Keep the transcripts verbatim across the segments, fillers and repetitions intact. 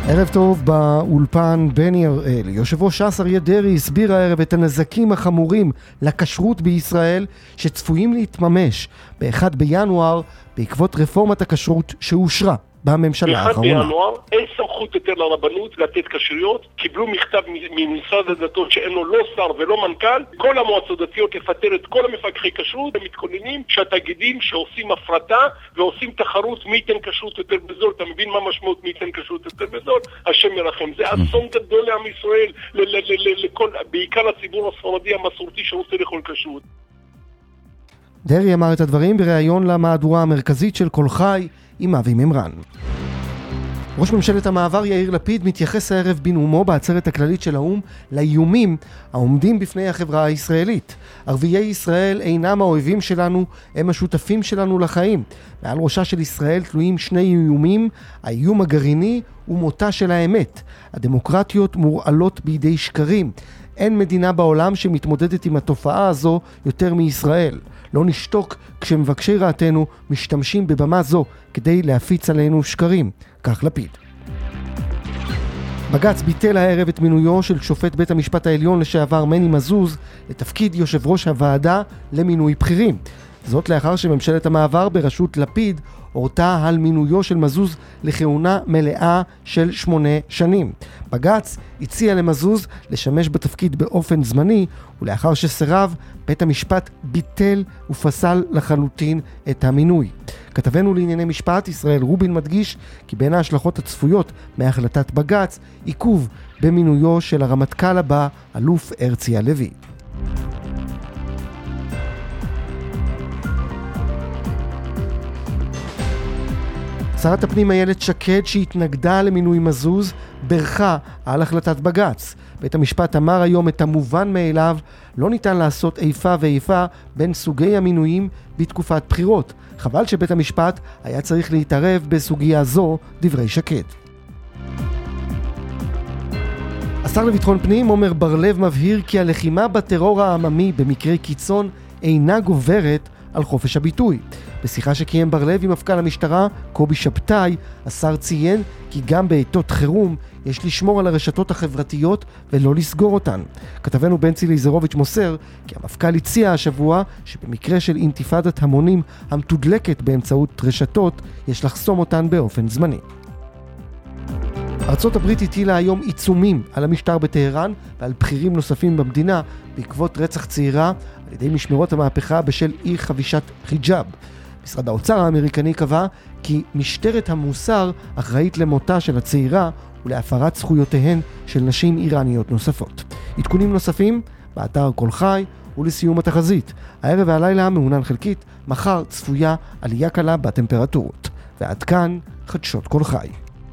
ערב טוב באולפן בני הראל. יושב ראש ש"ס אריה דרעי הסביר הערב את הנזקים החמורים לכשרות בישראל שצפויים להתממש ב-אחד בינואר בעקבות רפורמת הכשרות שאושרה בממשלה האחרונה. ב-אחד בינואר אין סמכות יותר לרבנות לתת כשרויות. קיבלו מכתב ממשרד הדתות שאין לו לא שר ולא מנכ"ל. כל המועצות דתיות לפטר את כל המפקחי כשרות. הם מתכוננים שהתאגידים שעושים הפרטה ועושים תחרות מי ייתן כשרות יותר בזול. אתה מבין מה משמעות מי ייתן כשרות יותר בזול? השם ירחם. זה אסון גדול לעם ישראל, בעיקר לציבור הספרדי המסורתי שרוצה לאכול כשרות. דרעי אמר את הדברים בריאיון למהדורה המרכזית של קול חי עם אבי מימרן. ראש ממשלת המעבר יאיר לפיד מתייחס הערב בנאומו בעצרת הכללית של האו"ם לאיומים העומדים בפני החברה הישראלית. ערביי ישראל אינם האויבים שלנו, הם השותפים שלנו לחיים. מעל ראשה של ישראל תלויים שני איומים, האיום הגרעיני ומותה של האמת. הדמוקרטיות מורעלות בידי שקרים. אין מדינה בעולם שמתמודדת עם התופעה הזו יותר מישראל. לא נשתוק כשמבקשי רעתנו משתמשים בבמה זו כדי להפיץ עלינו שקרים. כך לפיד. בג"ץ ביטל הערב את מינויו של שופט בית המשפט העליון לשעבר מני מזוז לתפקיד יושב ראש הוועדה למינוי בכירים. זאת לאחר שממשלת המעבר בראשות לפיד הורתה על מינויו של מזוז לכהונה מלאה של שמונה שנים. בג"ץ הציע למזוז לשמש בתפקיד באופן זמני, ולאחר שסירב, בית המשפט ביטל ופסל לחלוטין את המינוי. כתבנו לענייני משפט ישראל רובין מדגיש כי בין ההשלכות הצפויות מהחלטת בג"ץ, עיכוב במינויו של הרמטכ"ל הבא, אלוף הרצי הלוי. שרת הפנים איילת שקד שהתנגדה למינוי מזוז ברכה על החלטת בג"ץ. בית המשפט אמר היום את המובן מאליו, לא ניתן לעשות איפה ואיפה בין סוגי המינויים בתקופת בחירות. חבל שבית המשפט היה צריך להתערב בסוגיה זו, דברי שקד. השר לביטחון פנים עומר בר-לב מבהיר כי הלחימה בטרור העממי במקרה קיצון אינה גוברת על חופש הביטוי. בשיחה שקיים בר-לב עם מפכ"ל המשטרה קובי שבתאי, השר ציין כי גם בעיתות חירום יש לשמור על הרשתות החברתיות ולא לסגור אותן. כתבנו בנצי ליזרוביץ' מוסר כי המפכ"ל הציע השבוע שבמקרה של אינתיפאדת המונים המתודלקת באמצעות רשתות יש לחסום אותן באופן זמני. ארצות הברית הטילה היום עיצומים על המשטר בטהרן ועל בכירים נוספים במדינה בעקבות רצח צעירה על ידי משמרות המהפכה בשל אי חבישת חיג'אב. משרד האוצר האמריקני קבע כי משטרת המוסר אחראית למותה של הצעירה ולהפרת זכויותיהן של נשים איראניות נוספות. עדכונים נוספים באתר קול חי ולסיום התחזית. הערב והלילה מעונן חלקית, מחר צפויה עלייה קלה בטמפרטורות. ועד כאן חדשות קול חי.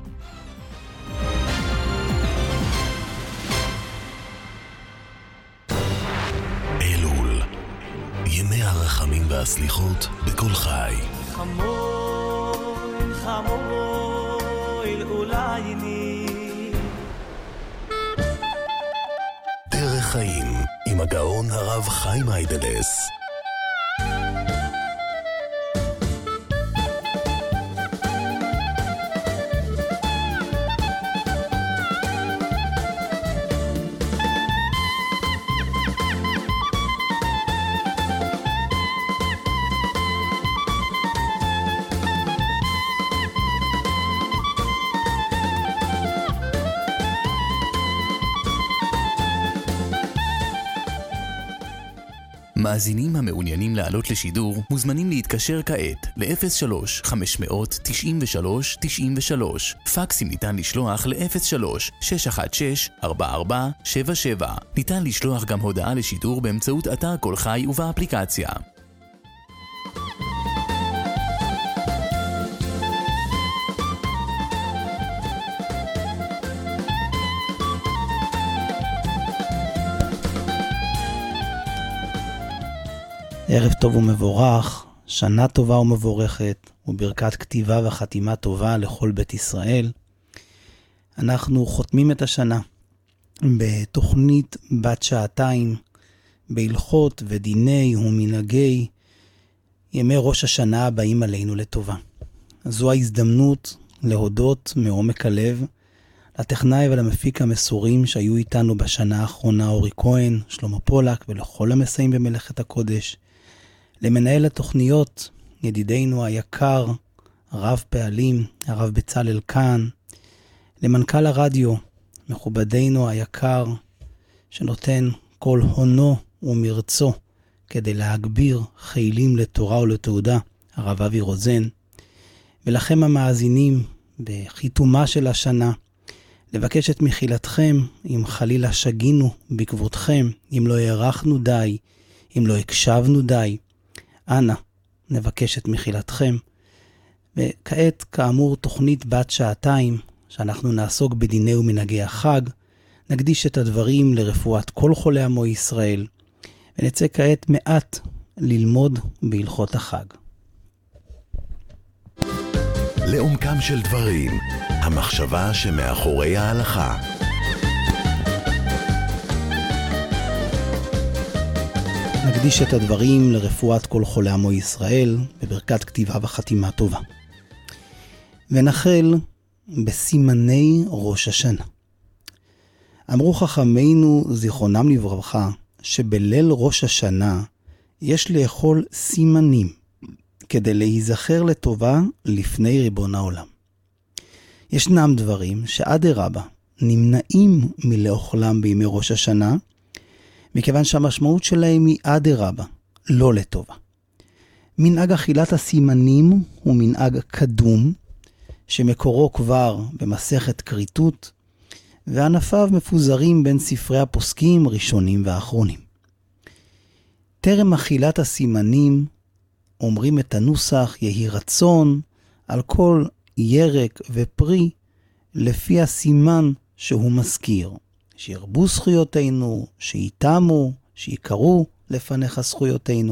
ימי הרחמים והסליחות בכל חי. חמול, חמול, אולי ני. דרך חיים עם הגאון הרב חיים היידלס. מאזינים המעוניינים לעלות לשידור מוזמנים להתקשר כעת ל-אפס שלוש חמש תשע שלוש תשע שלוש. פקסים ניתן לשלוח ל-אפס שלוש שש אחת שש ארבע ארבע שבע שבע. ניתן לשלוח גם הודעה לשידור באמצעות אתר קול חי ובאפליקציה. ערב טוב ומבורך, שנה טובה ומבורכת, וברכת כתיבה וחתימה טובה לכל בית ישראל. אנחנו חותמים את השנה בתוכנית בת שעתיים, בהלכות ודיני ומנהגי ימי ראש השנה הבאים עלינו לטובה. זו ההזדמנות להודות מעומק הלב לטכנאי ולמפיק המסורים שהיו איתנו בשנה האחרונה, אורי כהן, שלמה פולק, ולכל המסייעים במלאכת הקודש, למנהל התוכניות, ידידנו היקר, הרב פעלים, הרב בצלאל כאן, למנכ"ל הרדיו, מכובדנו היקר, שנותן כל הונו ומרצו כדי להגביר חילים לתורה ולתעודה, הרב אבי רוזן, ולכם המאזינים בחיתומה של השנה, לבקש את מחילתכם, אם חלילה שגינו בכבודכם, אם לא הערכנו די, אם לא הקשבנו די, אנא, נבקש את מחילתכם. וכעת, כאמור, תוכנית בת שעתיים, שאנחנו נעסוק בדיני ומנהגי החג, נקדיש את הדברים לרפואת כל חולי עמו ישראל, ונצא כעת מעט ללמוד בהלכות החג. לעומקם של דברים, המחשבה שמאחורי ההלכה. נקדיש את הדברים לרפואת כל חולי עמו ישראל, בברכת כתיבה וחתימה טובה. ונחל בסימני ראש השנה. אמרו חכמינו זיכרונם לברכה, שבליל ראש השנה יש לאכול סימנים, כדי להיזכר לטובה לפני ריבון העולם. ישנם דברים שאדרבה נמנעים מלאכולם בימי ראש השנה, מכיוון שהמשמעות שלהם היא אדרבה, לא לטובה. מנהג אכילת הסימנים הוא מנהג קדום, שמקורו כבר במסכת כריתות, וענפיו מפוזרים בין ספרי הפוסקים ראשונים ואחרונים. טרם אכילת הסימנים, אומרים את הנוסח יהי רצון על כל ירק ופרי לפי הסימן שהוא מזכיר. שירבו זכויותינו, שיתמו, שיקרו לפניך זכויותינו.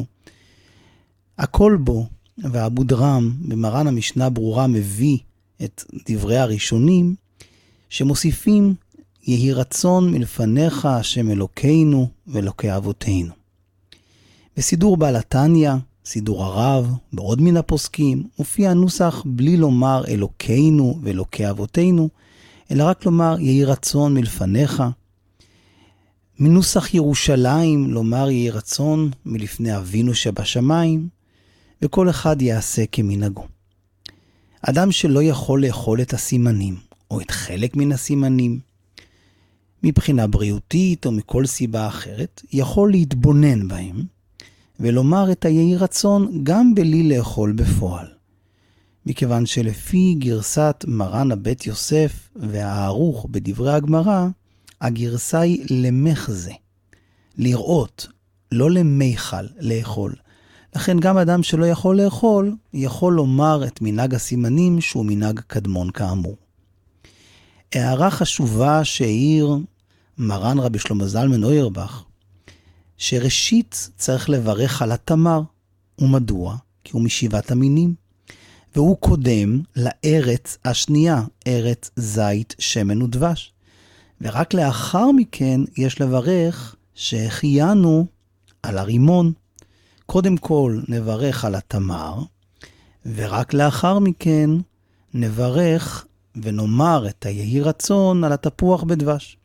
הכל בו, ואבו דרם במרן המשנה ברורה מביא את דברי הראשונים, שמוסיפים יהי רצון מלפניך השם אלוקינו ואלוקי אבותינו. בסידור בעל התניא, סידור הרב, בעוד מן הפוסקים, מופיע הנוסח בלי לומר אלוקינו ואלוקי אבותינו, אלא רק לומר יהי רצון מלפניך. מנוסח ירושלים לומר יהי רצון מלפני אבינו שבשמיים, וכל אחד יעשה כמנהגו. אדם שלא יכול לאכול את הסימנים, או את חלק מן הסימנים, מבחינה בריאותית או מכל סיבה אחרת, יכול להתבונן בהם, ולומר את היהי רצון גם בלי לאכול בפועל. מכיוון שלפי גרסת מרן הבית יוסף והערוך בדברי הגמרא, הגרסה היא למחזה, לראות, לא למיכל, לאכול. לכן גם אדם שלא יכול לאכול, יכול לומר את מנהג הסימנים שהוא מנהג קדמון כאמור. הערה חשובה שהעיר מרן רבי שלמה זלמן אוירבך, שראשית צריך לברך על התמר. ומדוע? כי הוא משבעת המינים. והוא קודם לארץ השנייה, ארץ זית, שמן ודבש. ורק לאחר מכן יש לברך שהחיינו על הרימון. קודם כל נברך על התמר, ורק לאחר מכן נברך ונאמר את היהי רצון על התפוח בדבש.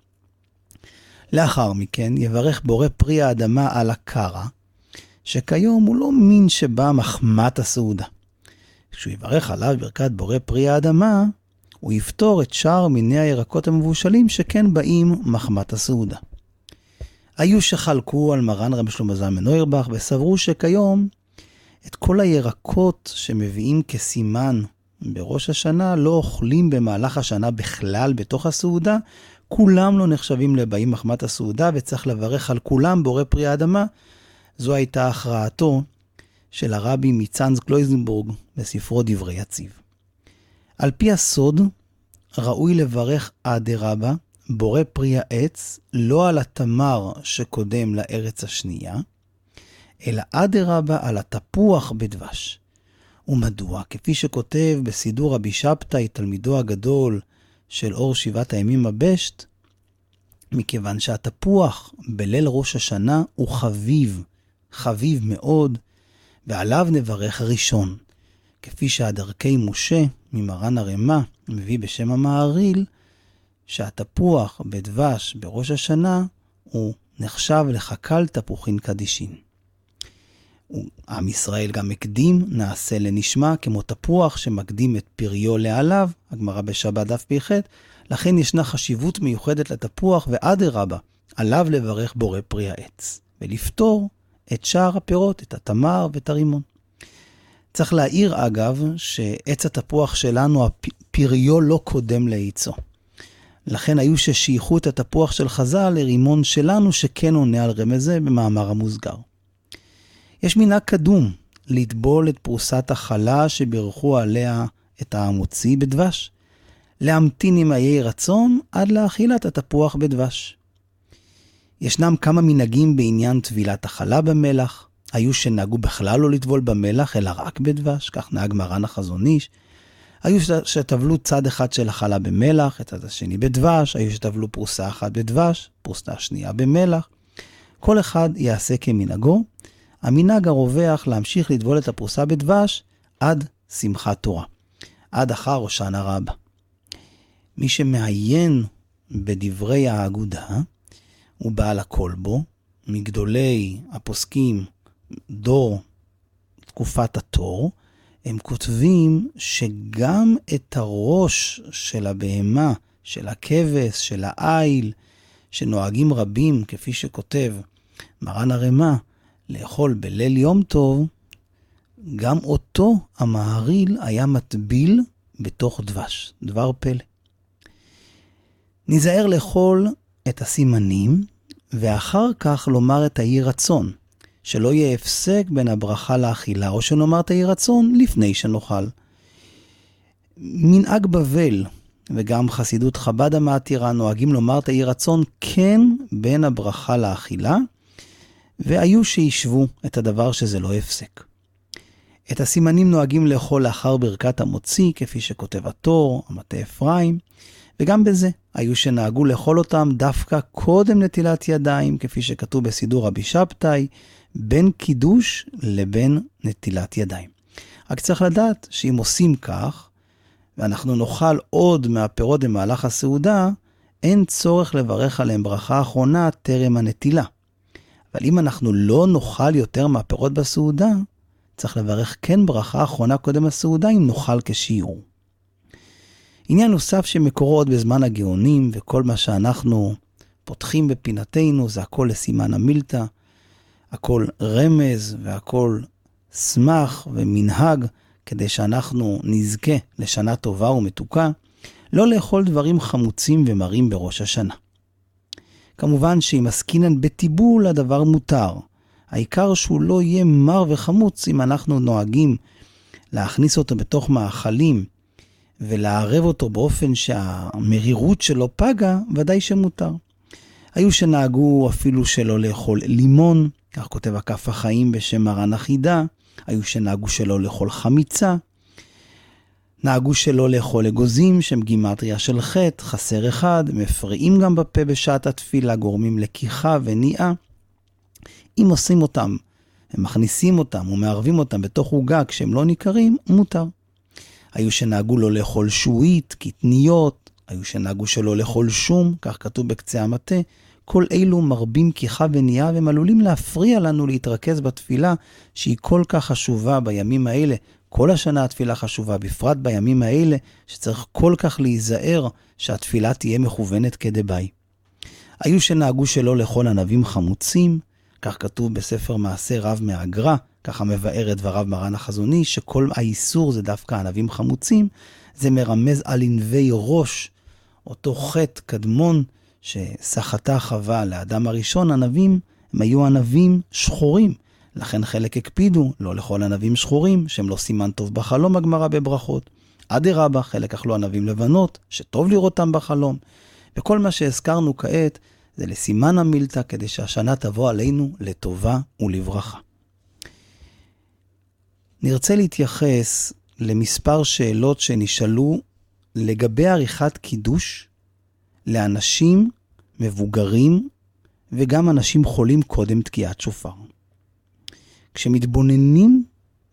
לאחר מכן יברך בורא פרי האדמה על הקרה, שכיום הוא לא מין שבא מחמת הסעודה. כשהוא יברך עליו ברכת בורא פרי האדמה, הוא יפתור את שאר מיני הירקות המבושלים שכן באים מחמת הסעודה. היו שחלקו על מרן רבי שלמה זלמן אוירבך וסברו שכיום את כל הירקות שמביאים כסימן בראש השנה לא אוכלים במהלך השנה בכלל בתוך הסעודה, כולם לא נחשבים לבאים מחמת הסעודה וצריך לברך על כולם בורא פרי האדמה. זו הייתה הכרעתו של הרבי מצאנז קלויזנבורג בספרו דברי יציב. על פי הסוד ראוי לברך אדרבה בורא פרי העץ לא על התמר שקודם לארץ השנייה, אלא אדרבה על התפוח בדבש. ומדוע? כפי שכותב בסידור רבי שבתאי תלמידו הגדול של אור שבעת הימים הבשט, מכיוון שהתפוח בליל ראש השנה הוא חביב, חביב מאוד, ועליו נברך ראשון. כפי שהדרכי משה ממרן הרמה מביא בשם המעריל, שהתפוח בדבש בראש השנה הוא נחשב לחקל תפוחין קדישין. עם ישראל גם מקדים נעשה לנשמע כמו תפוח שמקדים את פריו לעליו, הגמרא בשבת דף פ"ח, לכן ישנה חשיבות מיוחדת לתפוח ואדרבה, עליו לברך בורא פרי העץ, ולפתור את שאר הפירות, את התמר ואת הרימון. צריך להעיר אגב שעץ התפוח שלנו, הפריו לא קודם לעיצו. לכן היו ששייכו את התפוח של חז"ל לרימון שלנו שכן עונה על רמז זה במאמר המוסגר. יש מנהג קדום לטבול את פרוסת החלה שבירכו עליה את המוציא בדבש, להמתין עם יהי רצון עד לאכילת התפוח בדבש. ישנם כמה מנהגים בעניין טבילת החלה במלח, היו שנהגו בכלל לא לטבול במלח אלא רק בדבש, כך נהג מרן החזון איש. היו שטבלו צד אחד של החלה במלח, את הצד השני בדבש, היו שטבלו פרוסה אחת בדבש, פרוסה שנייה במלח. כל אחד יעשה כמנהגו. המנהג הרווח להמשיך לטבול את הפרוסה בדבש עד שמחת תורה, עד אחר הושענא רבה. מי שמעיין בדברי האגודה הוא בעל הכל בו, מגדולי הפוסקים דור תקופת התור, הם כותבים שגם את הראש של הבהמה, של הכבש, של העיל, שנוהגים רבים, כפי שכותב מרן הרמ"א, לאכול בליל יום טוב, גם אותו המהריל היה מטביל בתוך דבש, דבר פלא. נזהר לאכול את הסימנים, ואחר כך לומר את היהי רצון, שלא יהיה הפסק בין הברכה לאכילה, או שנאמר את היהי רצון לפני שנאכל. מנהג בבל, וגם חסידות חב"ד המעתירה, נוהגים לומר את היהי רצון כן בין הברכה לאכילה, והיו שישבו את הדבר שזה לא הפסק. את הסימנים נוהגים לאכול לאחר ברכת המוציא, כפי שכותב התור, המטה אפרים, וגם בזה היו שנהגו לאכול אותם דווקא קודם נטילת ידיים, כפי שכתוב בסידור רבי שבתאי, בין קידוש לבין נטילת ידיים. רק צריך לדעת שאם עושים כך, ואנחנו נאכל עוד מהפירות במהלך הסעודה, אין צורך לברך עליהם ברכה אחרונה טרם הנטילה. אבל אם אנחנו לא נאכל יותר מהפירות בסעודה, צריך לברך כן ברכה אחרונה קודם הסעודה אם נאכל כשיעור. עניין נוסף שמקורו עוד בזמן הגאונים, וכל מה שאנחנו פותחים בפינתנו זה הכל לסימן המילתא, הכל רמז והכל שמח ומנהג, כדי שאנחנו נזכה לשנה טובה ומתוקה, לא לאכול דברים חמוצים ומרים בראש השנה. כמובן שאם עסקינן בטיבול הדבר מותר. העיקר שהוא לא יהיה מר וחמוץ אם אנחנו נוהגים להכניס אותו בתוך מאכלים ולערב אותו באופן שהמרירות שלו פגה, ודאי שמותר. היו שנהגו אפילו שלא לאכול לימון, כך כותב הכף החיים בשם מרן החידה, היו שנהגו שלא לאכול חמיצה, נהגו שלא לאכול אגוזים, שהם גימטריה של חטא, חסר אחד, מפריעים גם בפה בשעת התפילה, גורמים לקיחה וניעה. אם עושים אותם, הם מכניסים אותם ומערבים אותם בתוך עוגה כשהם לא ניכרים, מותר. היו שנהגו לא לאכול שועית, קטניות, היו שנהגו שלא לאכול שום, כך כתוב בקצה המטה. כל אלו מרבים קיחה וניעה, והם עלולים להפריע לנו להתרכז בתפילה שהיא כל כך חשובה בימים האלה. כל השנה התפילה חשובה, בפרט בימים האלה שצריך כל כך להיזהר שהתפילה תהיה מכוונת כדבעי. היו שנהגו שלא לאכול ענבים חמוצים, כך כתוב בספר מעשה רב מהגר"א, ככה מבאר את דבריו מרן החזון איש, שכל האיסור זה דווקא ענבים חמוצים, זה מרמז על ענבי ראש, אותו חטא קדמון שסחתה חווה לאדם הראשון. ענבים הם היו ענבים שחורים, לכן חלק הקפידו לא לאכול ענבים שחורים, שהם לא סימן טוב בחלום, הגמרא בברכות. אדרבה, חלק אכלו ענבים לבנות, שטוב לראותם בחלום. וכל מה שהזכרנו כעת זה לסימן המילתא, כדי שהשנה תבוא עלינו לטובה ולברכה. נרצה להתייחס למספר שאלות שנשאלו לגבי עריכת קידוש לאנשים מבוגרים וגם אנשים חולים קודם תקיעת שופר. כשמתבוננים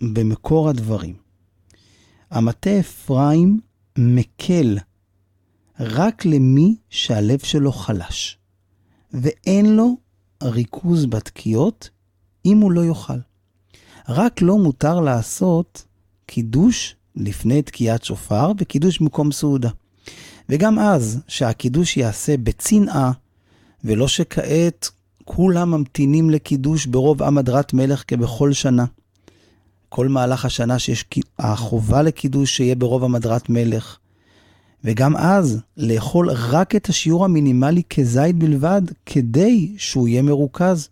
במקור הדברים, המטה אפרים מקל רק למי שהלב שלו חלש, ואין לו ריכוז בתקיעות אם הוא לא יאכל. רק לא מותר לעשות קידוש לפני תקיעת שופר וקידוש במקום סעודה. וגם אז שהקידוש יעשה בצנעה, ולא שכעת כולם ממתינים לקידוש ברוב עם הדרת מלך כבכל שנה. כל מהלך השנה שיש החובה לקידוש שיהיה ברוב עם הדרת מלך. וגם אז לאכול רק את השיעור המינימלי כזית בלבד, כדי שהוא יהיה מרוכז.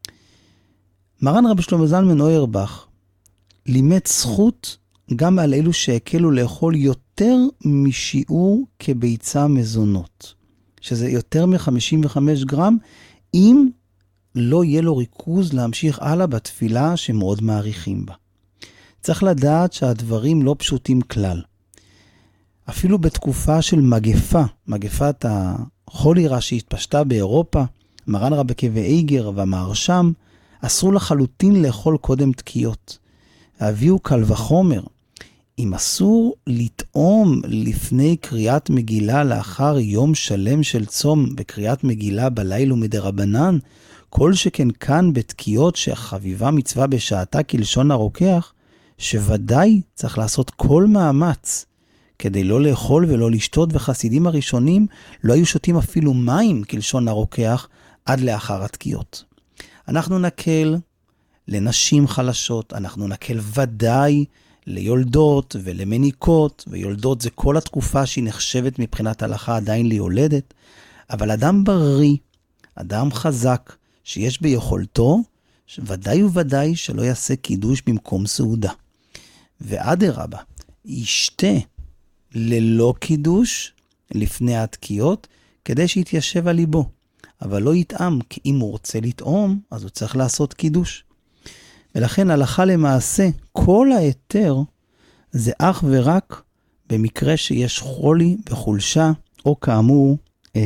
מרן רבי שלמה זלמן אוירבך לימד זכות גם על אלו שהקלו לאכול יותר משיעור כביצה מזונות, שזה יותר מ-חמישים וחמישה גרם, אם לא יהיה לו ריכוז להמשיך הלאה בתפילה שמאוד מעריכים בה. צריך לדעת שהדברים לא פשוטים כלל. אפילו בתקופה של מגפה, מגפת החולירה שהתפשטה באירופה, מרן רבי עקיבא איגר והמהרש"ם אסרו לחלוטין לאכול קודם תקיעות. הביאו קל וחומר. אם אסור לטעום לפני קריאת מגילה לאחר יום שלם של צום בקריאת מגילה בלילה מדרבנן, כל שכן כאן בתקיעות שחביבה מצווה בשעתה כלשון הרוקח, שוודאי צריך לעשות כל מאמץ כדי לא לאכול ולא לשתות, וחסידים הראשונים לא היו שותים אפילו מים כלשון הרוקח עד לאחר התקיעות. אנחנו נקל לנשים חלשות, אנחנו נקל ודאי ליולדות ולמניקות, ויולדות זה כל התקופה שהיא נחשבת מבחינת הלכה עדיין ליולדת, אבל אדם בריא, אדם חזק, שיש ביכולתו, ודאי וודאי שלא יעשה קידוש במקום סעודה. ואדרבה, ישתה ללא קידוש לפני התקיעות, כדי שיתיישב על ליבו. אבל לא יטעם, כי אם הוא רוצה לטעום, אז הוא צריך לעשות קידוש. ולכן הלכה למעשה, כל היתר זה אך ורק במקרה שיש חולי וחולשה, או כאמור,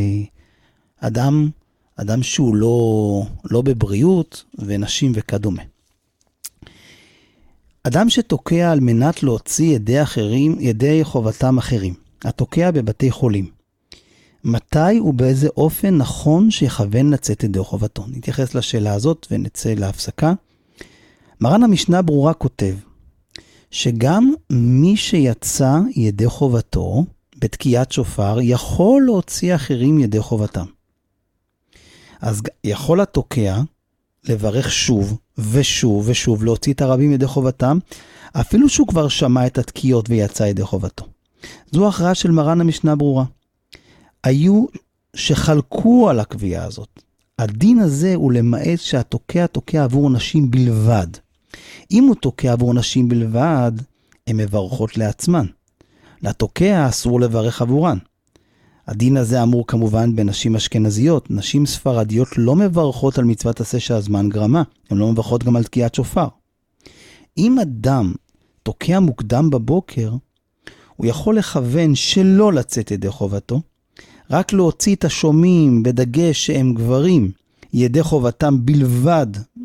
אדם, אדם שהוא לא, לא בבריאות, ונשים וכדומה. אדם שתוקע על מנת להוציא ידי אחרים, ידי חובתם אחרים, התוקע בבתי חולים. מתי ובאיזה אופן נכון שיכוון לצאת ידי חובתו? נתייחס לשאלה הזאת ונצא להפסקה. מרן המשנה ברורה כותב, שגם מי שיצא ידי חובתו בתקיעת שופר, יכול להוציא אחרים ידי חובתם. אז יכול התוקע לברך שוב ושוב ושוב, להוציא את הרבים ידי חובתם, אפילו שהוא כבר שמע את התקיעות ויצא ידי חובתו. זו הכרעה של מרן המשנה ברורה. היו שחלקו על הקביעה הזאת. הדין הזה הוא למעט שהתוקע תוקע עבור נשים בלבד. אם הוא תוקע עבור נשים בלבד, הן מברכות לעצמן. לתוקע אסור לברך עבורן. הדין הזה אמור כמובן בנשים אשכנזיות. נשים ספרדיות לא מברכות על מצוות עשה שהזמן גרמה. הן לא מברכות גם על תקיעת שופר. אם אדם תוקע מוקדם בבוקר, הוא יכול לכוון שלא לצאת ידי חובתו, רק להוציא את השומעים בדגש שהם גברים ידי חובתם בלבד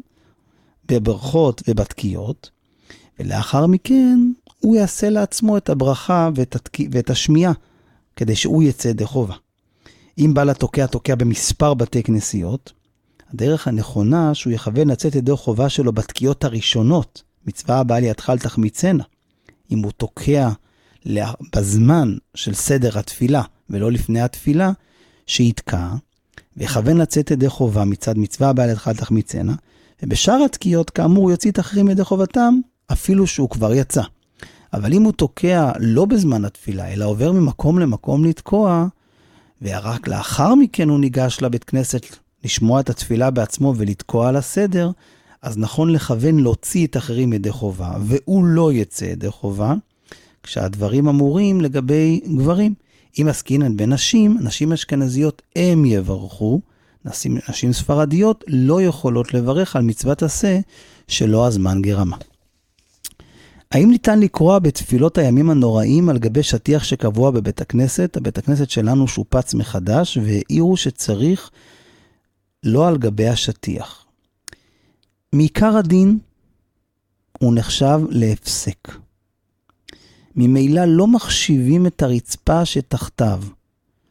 בברכות ובתקיעות, ולאחר מכן הוא יעשה לעצמו את הברכה ואת, התק... ואת השמיעה, כדי שהוא יצא ידי חובה. אם בא לתוקע תוקע במספר בתי כנסיות, הדרך הנכונה שהוא יכוון לצאת ידי חובה שלו בתקיעות הראשונות, מצווה הבאה לידך אל תחמיצנה. אם הוא תוקע בזמן של סדר התפילה, ולא לפני התפילה, שיתקע, ויכוון לצאת ידי חובה מצד מצווה הבאה לידך אל תחמיצנה, ובשאר התקיעות כאמור יוציא את אחרים ידי חובתם, אפילו שהוא כבר יצא. אבל אם הוא תוקע לא בזמן התפילה, אלא עובר ממקום למקום לתקוע, ורק לאחר מכן הוא ניגש לבית כנסת לשמוע את התפילה בעצמו ולתקוע על הסדר, אז נכון לכוון להוציא את אחרים ידי חובה, והוא לא יצא ידי חובה, כשהדברים אמורים לגבי גברים. אם עסקינן בנשים, נשים אשכנזיות הם יברכו, נשים, נשים ספרדיות לא יכולות לברך על מצוות עשה שלא הזמן גרמה. האם ניתן לקרוא בתפילות הימים הנוראים על גבי שטיח שקבוע בבית הכנסת? הבית הכנסת שלנו שופץ מחדש, והעירו שצריך לא על גבי השטיח. מעיקר הדין הוא נחשב להפסק. ממילא לא מחשיבים את הרצפה שתחתיו,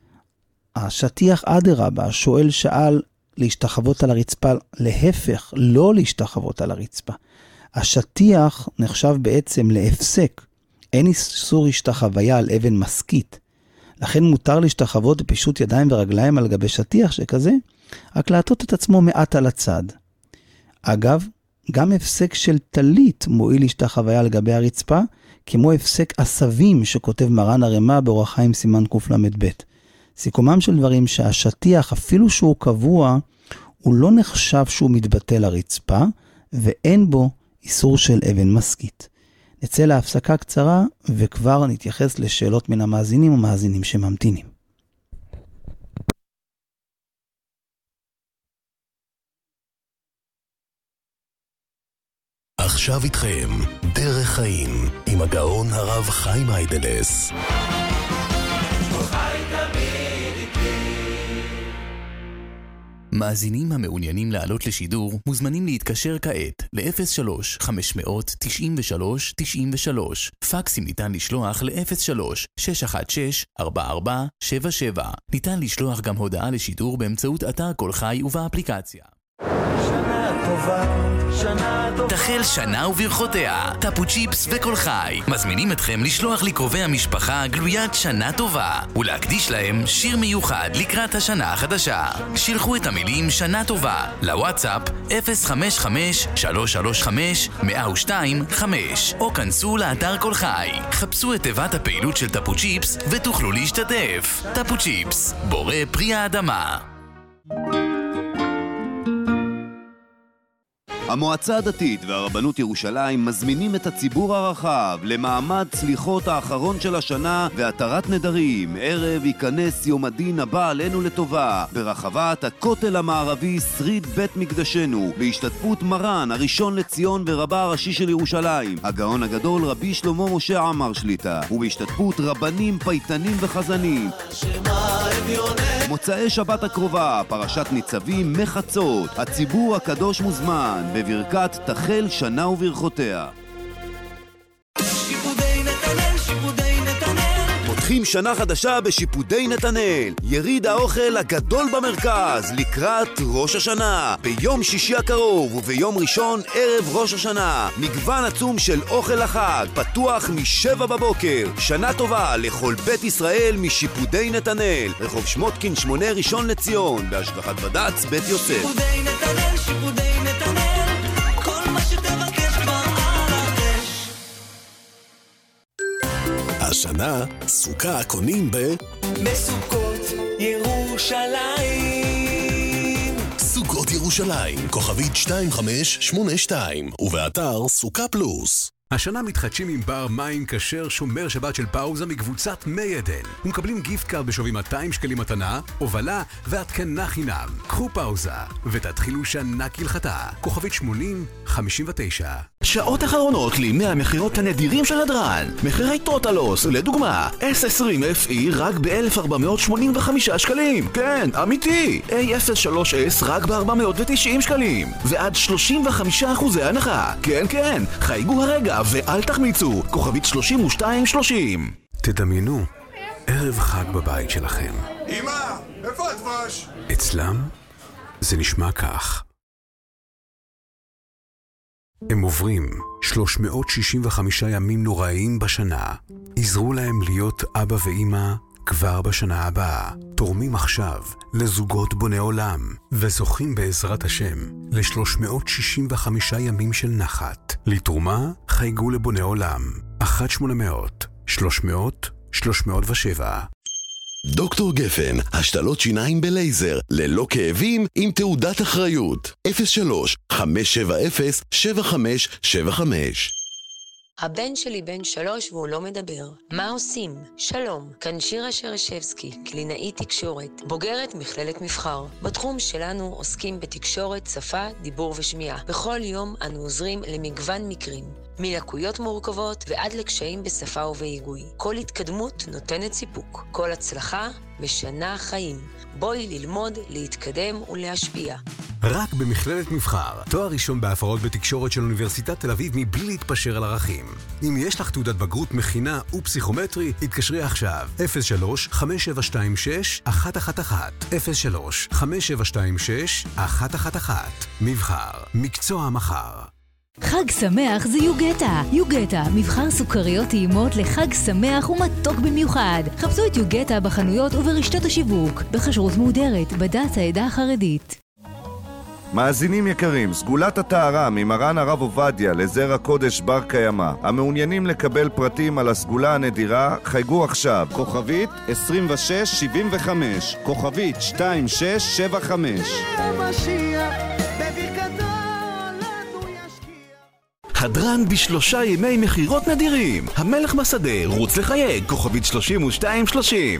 השטיח אדרבה, השואל שאל להשתחוות על הרצפה, להפך, לא להשתחוות על הרצפה. השטיח נחשב בעצם להפסק. אין איסור השתחוויה על אבן מסקית. לכן מותר להשתחוות בפשוט ידיים ורגליים על גבי שטיח שכזה, רק להטות את עצמו מעט על הצד. אגב, גם הפסק של טלית מועיל להשתחוויה על גבי הרצפה, כמו הפסק עשבים שכותב מרן הרמ"א באורח חיים סימן קל"ב. סיכומם של דברים שהשטיח, אפילו שהוא קבוע, הוא לא נחשב שהוא מתבטל לרצפה, ואין בו איסור של אבן מסקית. נצא להפסקה קצרה, וכבר נתייחס לשאלות מן המאזינים ומאזינים שממתינים. עכשיו איתכם, דרך חיים, עם הגאון הרב חיים היידלס. מאזינים המעוניינים לעלות לשידור מוזמנים להתקשר כעת ל-אפס שלוש חמש תשע שלוש תשע שלוש. פקסים ניתן לשלוח ל-אפס שלוש שש אחת שש ארבע ארבע שבע שבע. ניתן לשלוח גם הודעה לשידור באמצעות אתר כל חי ובאפליקציה. שנה טובה, שנה טובה. תחל שנה וברכותיה, טפו צ'יפס וכל חי מזמינים אתכם לשלוח לקרובי המשפחה גלוית שנה טובה ולהקדיש להם שיר מיוחד לקראת השנה החדשה. שילחו את המילים שנה טובה לוואטסאפ אפס חמש חמש שלוש שלוש חמש אפס אפס שתיים חמש או כנסו לאתר כל חי, חפשו את תיבת הפעילות של טפו צ'יפס ותוכלו להשתתף. טפו צ'יפס, בורא פרי האדמה. המועצה הדתית והרבנות ירושלים מזמינים את הציבור הרחב למעמד סליחות האחרון של השנה והתרת נדרים. ערב ייכנס יום הדין הבא עלינו לטובה ברחבת הכותל המערבי שריד בית מקדשנו, בהשתתפות מרן הראשון לציון ורבה הראשי של ירושלים הגאון הגדול רבי שלמה משה עמר שליטה, ובהשתתפות רבנים פייטנים וחזנים. מוצאי שבת הקרובה פרשת ניצבים מחצות. הציבור הקדוש מוזמן בברכת תחל שנה וברכותיה. שיפודי נתנאל, שיפודי נתנאל. פותחים שנה חדשה בשיפודי נתנאל. יריד האוכל הגדול במרכז לקראת ראש השנה. ביום שישי הקרוב וביום ראשון ערב ראש השנה. מגוון עצום של אוכל החג, פתוח משבע בבוקר. שנה טובה לכל בית ישראל משיפודי נתנאל. רחוב שמוטקין שמונה ראשון לציון, בהשגחת בד"ץ בית יוסף. שיפודי נתנאל, שיפודי נתנאל. כל מה שתבקש כבר על הראש. השנה, סוכה קונים ב... בסוכות ירושלים. סוכות ירושלים, כוכבית שתיים חמש שמונה שתיים, ובאתר סוכה פלוס. השנה מתחדשים עם בר מים כשר שומר שבת של פאוזה מקבוצת מי עדן. ומקבלים גיפט קארד בשווי מאתיים שקלים מתנה, הובלה והתקנה חינם. קחו פאוזה ותתחילו שנה כלחתה. כוכבית שמונים חמישים ותשע. שעות אחרונות לימי המחירות הנדירים של הדרן. מחירי טוטלוס, לדוגמה, אס עשרים אף אי רק ב-אלף ארבע מאות שמונים וחמישה שקלים. כן, אמיתי. איי אפס שלוש אס רק ב-ארבע מאות ותשעים שקלים. ועד שלושים וחמישה אחוז הנחה. כן, כן, חייגו הרגע ואל תחמיצו. כוכבית שלושים ושתיים שלושים. תדמיינו, ערב חג בבית שלכם. אמא, איפה הדבש? אצלם זה נשמע כך. הם עוברים שלוש מאות שישים וחמישה ימים נוראיים בשנה. עזרו להם להיות אבא ואמא כבר בשנה הבאה. תורמים עכשיו לזוגות בוני עולם, וזוכים בעזרת השם ל-שלוש מאות שישים וחמישה ימים של נחת. לתרומה חייגו לבוני עולם אחת שמונה מאות שלוש מאות שלוש מאות ושבע. דוקטור גפן, השתלות שיניים בלייזר, ללא כאבים, עם תעודת אחריות. אפס שלוש חמש שבע אפס שבע חמש שבע חמש. הבן שלי בן שלוש והוא לא מדבר. מה עושים? שלום, כאן שירה שרשבסקי, קלינאית תקשורת, בוגרת מכללת מבחר. בתחום שלנו עוסקים בתקשורת, שפה, דיבור ושמיעה. בכל יום אנו עוזרים למגוון מקרים, מלקויות מורכבות ועד לקשיים בשפה ובהיגוי. כל התקדמות נותנת סיפוק, כל הצלחה משנה חיים. בואי ללמוד, להתקדם ולהשפיע. רק במכללת מבחר. תואר ראשון בהפרות בתקשורת של אוניברסיטת תל אביב מבלי להתפשר על ערכים. אם יש לך תעודת בגרות מכינה ופסיכומטרי, התקשרי עכשיו. אפס שלוש חמש שבע שתיים שש אחת אחת אחת אפס שלוש חמש שבע שתיים שש אחת אחת אחת. מבחר, מקצוע המחר. חג שמח זה יוגטה. יוגטה, מבחר סוכריות טעימות לחג שמח ומתוק במיוחד. חפשו את יוגטה בחנויות וברשתות השיווק. בכשרות מהודרת, בדת העדה החרדית. מאזינים יקרים, סגולת הטהרה ממרן הרב עובדיה לזרע קודש בר קיימא. המעוניינים לקבל פרטים על הסגולה הנדירה, חייגו עכשיו. כוכבית עשרים ושש שבעים וחמש, כוכבית שתיים שש שבע חמש. הדרן בשלושה ימי מחירות נדירים. המלך בשדה, רוץ לחייג, כוכבית שלושים ושתיים שלושים.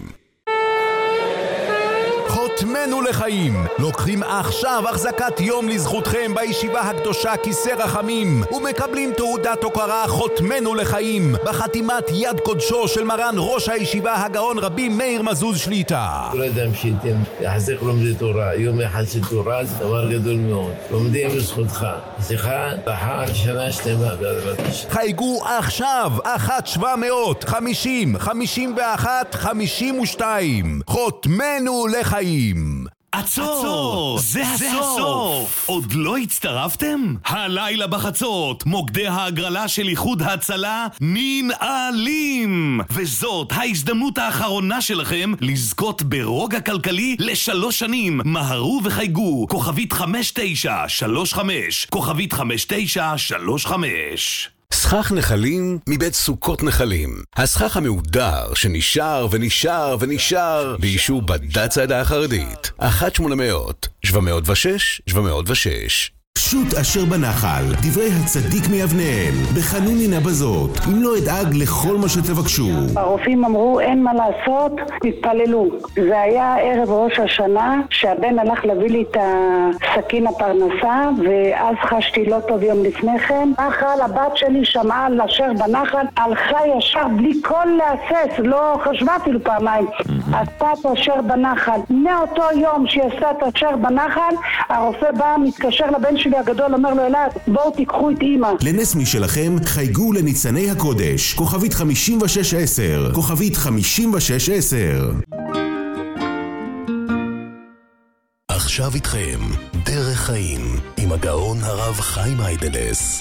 חותמנו לחיים. לוקחים עכשיו החזקת יום לזכותכם בישיבה הקדושה כיסא רחמים ומקבלים תעודת הוקרה חותמנו לחיים בחתימת יד קודשו של מרן ראש הישיבה הגאון רבי מאיר מזוז שליטה. כל אדם שייתן יחזק לומדי תורה, יום אחד של תורה זה דבר גדול מאוד. לומדים לזכותך. סליחה, לאחר שנה שלמה. חייגו עכשיו אחת שבע מאות חמישים חמישים ואחת חמישים ושתיים. חותמנו לחיים. עצור! זה הסוף! עוד לא הצטרפתם? הלילה בחצות, מוקדי ההגרלה של איחוד ההצלה ננעלים! וזאת ההזדמנות האחרונה שלכם לזכות ברוגע כלכלי לשלוש שנים. מהרו וחייגו, כוכבית חמש תשע שלוש חמש, כוכבית חמש תשע שלוש חמש. סכך נחלים מבית סוכות נחלים. הסכך המהודר שנשאר ונשאר ונשאר באישור בדת העדה החרדית. אחת שמונה מאות שבע מאות ושש שבע מאות ושש. שוט אשר בנחל, דברי הצדיק מיבנאל, בחנונינה בזאת, אם לא אדאג לכל מה שתבקשו. הרופאים אמרו אין מה לעשות, תתפללו. זה היה ערב ראש השנה, שהבן הלך להביא לי את הסכין הפרנסה, ואז חשתי לא טוב יום לפני כן. נחל, הבת שלי שמעה על אשר בנחל, הלכה ישר בלי כל להסס, לא חשבה אפילו פעמיים. עשתה את אשר בנחל. מאותו יום שהיא עשתה את אשר בנחל, הרופא בא, מתקשר לבן שלי הגדול, אומר לו אלעד, בואו תיקחו את אמא. לנס משלכם חייגו לניצני הקודש, כוכבית חמישים ושש עשר, כוכבית חמישים ושש עשר. עכשיו איתכם, דרך חיים, עם הגאון הרב חיים היידלס.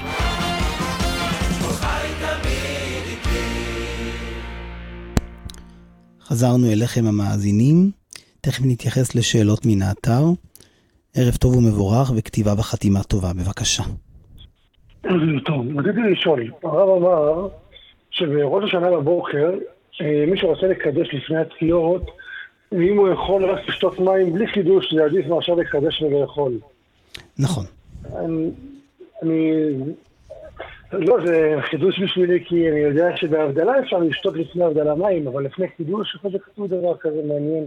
חזרנו אליכם המאזינים, תכף נתייחס לשאלות מן האתר. ערב טוב ומבורך וכתיבה וחתימה טובה, בבקשה. טוב, רציתי לשאול, הרב אמר שבראש השנה בבוקר, מי שרוצה לקדש לפני התקיעות, אם הוא יכול רק לשתות מים בלי חידוש, זה עדיף מאשר לקדש ולאכול. נכון. אני, אני... לא, זה חידוש בשבילי, כי אני יודע שבהבדלה אפשר לשתות לפני הבדלה מים, אבל לפני חידוש, זה כתוב דבר כזה מעניין.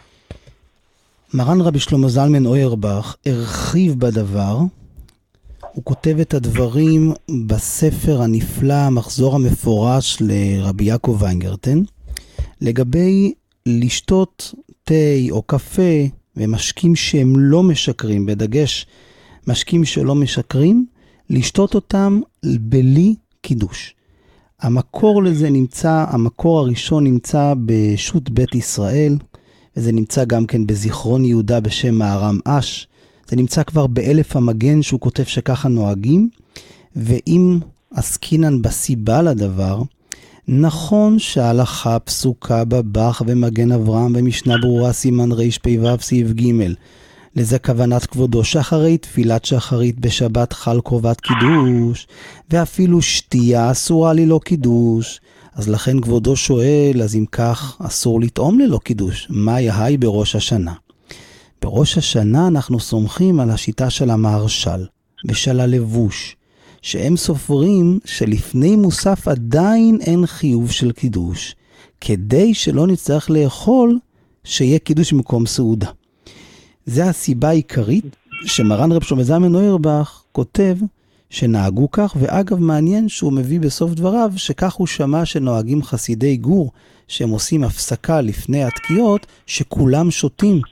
מרן רבי שלמה זלמן אוירבך הרחיב בדבר, הוא כותב את הדברים בספר הנפלא, המחזור המפורש לרבי יעקב ויינגרטן, לגבי לשתות תה או קפה ומשקים שהם לא משקרים, בדגש משקים שלא משקרים, לשתות אותם בלי קידוש. המקור לזה נמצא, המקור הראשון נמצא בשו"ת בית ישראל, וזה נמצא גם כן בזיכרון יהודה בשם מהר"ם אש. זה נמצא כבר באלף המגן שהוא כותב שככה נוהגים. ואם עסקינן בסיבה לדבר, נכון שההלכה פסוקה בבח ומגן אברהם ומשנה ברורה סימן רש פ"ו סעיף ג' לזה כוונת כבודו שאחרי תפילת שחרית בשבת חל קרובת קידוש, ואפילו שתייה אסורה ללא קידוש. אז לכן כבודו שואל, אז אם כך אסור לטעום ללא קידוש. מה יהי בראש השנה? בראש השנה אנחנו סומכים על השיטה של המהרש"ל ושל הלבוש, שהם סופרים שלפני מוסף עדיין אין חיוב של קידוש, כדי שלא נצטרך לאכול שיהיה קידוש במקום סעודה. זה הסיבה העיקרית שמרן רב שלמה זלמן אוירבך כותב שנהגו כך, ואגב מעניין שהוא מביא בסוף דבריו שכך הוא שמע שנוהגים חסידי גור שהם עושים הפסקה לפני התקיעות, שכולם שותים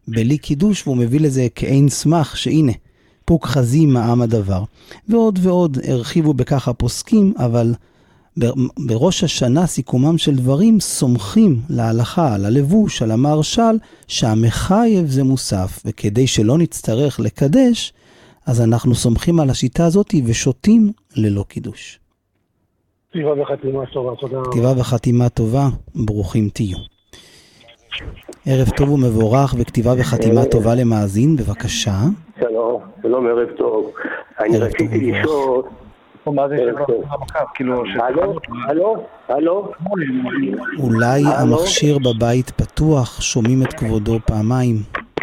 בלי קידוש, והוא מביא לזה כאין סמך, שהנה, פוק חזי מעם הדבר. ועוד ועוד הרחיבו בכך הפוסקים, אבל בראש השנה סיכומם של דברים סומכים להלכה, על הלבוש, על המהרש"ל, שהמחייב זה מוסף, וכדי שלא נצטרך לקדש, אז אנחנו סומכים על השיטה הזאת ושותים ללא קידוש. כתיבה וחתימה טובה, תודה. כתיבה וחתימה טובה, ברוכים תהיו. ערב טוב ומבורך וכתיבה וחתימה טובה למאזין, בבקשה. שלום, שלום, ערב טוב. אני רציתי לשאול... מה זה כאילו... הלו, הלו, הלו. אולי המכשיר בבית פתוח, שומעים את כבודו פעמיים.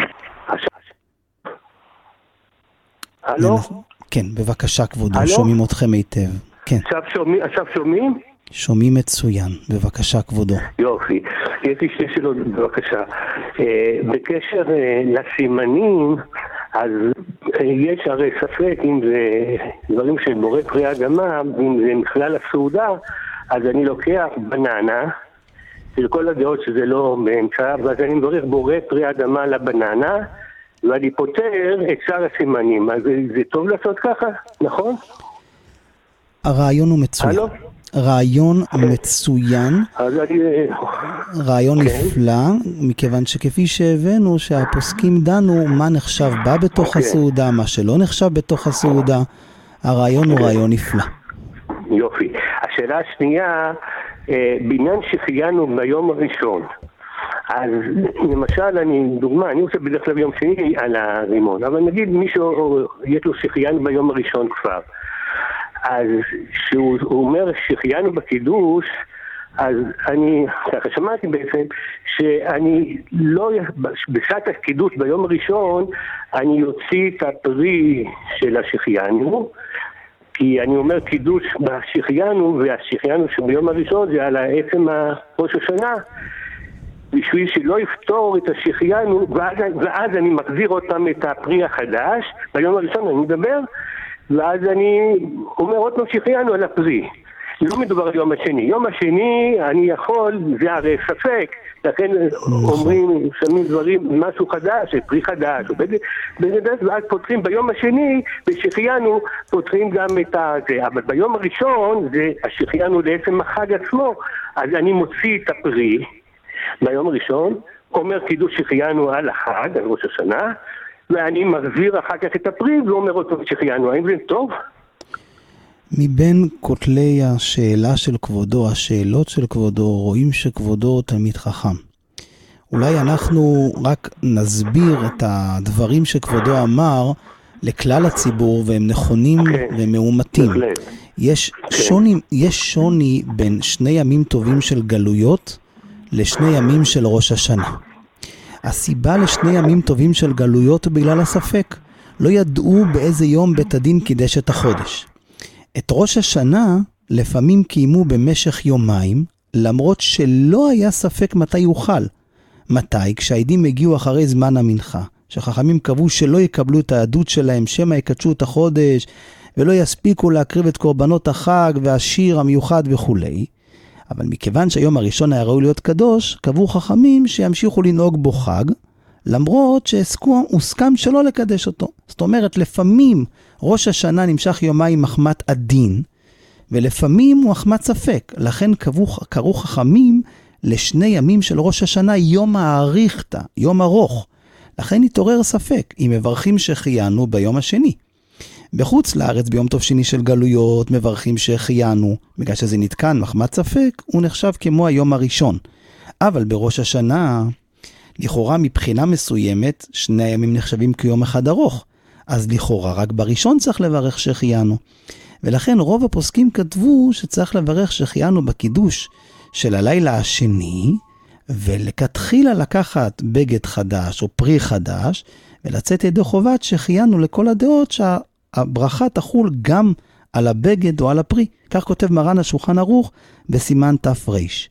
הלו? כן, בבקשה כבודו, שומעים אתכם היטב. כן. עכשיו שומעים? שומעים מצוין, בבקשה כבודו. יופי, יש לי שתי שאלות, בבקשה. בקשר לסימנים, אז יש הרי ספק אם זה דברים של בורא פרי אדמה, אם זה מכלל הסעודה, אז אני לוקח בננה, של כל הדעות שזה לא באמצע, ואז אני מברך בורא פרי אדמה לבננה, ואני פותר את שאר הסימנים. אז זה טוב לעשות ככה, נכון? הרעיון הוא מצוין. הלו? רעיון מצוין, רעיון נפלא, מכיוון שכפי שהבאנו שהפוסקים דנו מה נחשב בא בתוך הסעודה, מה שלא נחשב בתוך הסעודה, הרעיון הוא רעיון נפלא. יופי. השאלה השנייה, בעניין שחיינו ביום הראשון, אז למשל, אני, דוגמה, אני עושה בדרך כלל ביום שני על הרימון, אבל נגיד מישהו יש לו שחיינו ביום הראשון כבר, אז שהוא אומר שחיינו בקידוש, אז אני, ככה שמעתי בעצם, שאני לא, בשעת הקידוש ביום הראשון, אני יוציא את הפרי של השחיינו, כי אני אומר קידוש בשחיינו, והשחיינו שביום הראשון זה על העצם ראש השנה, בשביל שלא יפתור את השחיינו, ואז, ואז אני מחזיר אותם את הפרי החדש, ביום הראשון אני מדבר, ואז אני אומר עוד פעם שחיינו על הפרי. לא מדובר על יום השני. יום השני אני יכול, זה הרי ספק, לכן אומרים, שמים דברים, משהו חדש, פרי חדש, ואז פותחים ביום השני, ושחיינו פותחים גם את זה. אבל ביום הראשון, זה השחיינו לעצם החג עצמו, אז אני מוציא את הפרי ביום הראשון, אומר קידוש שחיינו על החג, על ראש השנה, ואני מחזיר אחר כך את הפרי ואומר אותו שחיינו. האם זה טוב? מבין כותלי השאלה של כבודו, השאלות של כבודו, רואים שכבודו תלמיד חכם. אולי אנחנו רק נסביר את הדברים שכבודו אמר לכלל הציבור, והם נכונים okay. ומאומתים. Okay. יש, okay. שוני, יש שוני בין שני ימים טובים של גלויות לשני ימים של ראש השנה. הסיבה לשני ימים טובים של גלויות הוא בגלל הספק. לא ידעו באיזה יום בית הדין קידש את החודש. את ראש השנה לפעמים קיימו במשך יומיים, למרות שלא היה ספק מתי יוכל. מתי? כשהעדים הגיעו אחרי זמן המנחה, שחכמים קבעו שלא יקבלו את העדות שלהם, שמא יקדשו את החודש, ולא יספיקו להקריב את קורבנות החג והשיר המיוחד וכו'. אבל מכיוון שהיום הראשון היה ראוי להיות קדוש, קבעו חכמים שימשיכו לנהוג בו חג, למרות שהוסכם שלא לקדש אותו. זאת אומרת, לפעמים ראש השנה נמשך יומיים מחמת הדין, ולפעמים הוא מחמת ספק. לכן קבעו, קראו חכמים לשני ימים של ראש השנה יום האריכתא, יום ארוך. לכן התעורר ספק אם מברכים שחיינו ביום השני. בחוץ לארץ ביום טוב שני של גלויות מברכים שחיינו, בגלל שזה נתקן מחמת ספק, הוא נחשב כמו היום הראשון. אבל בראש השנה, לכאורה מבחינה מסוימת, שני הימים נחשבים כיום אחד ארוך. אז לכאורה רק בראשון צריך לברך שחיינו. ולכן רוב הפוסקים כתבו שצריך לברך שחיינו בקידוש של הלילה השני, ולכתחילה לקחת בגד חדש או פרי חדש, ולצאת ידי חובת שחיינו לכל הדעות שהברכה תחול גם על הבגד או על הפרי. כך כותב מרן השולחן ערוך בסימן תפרש.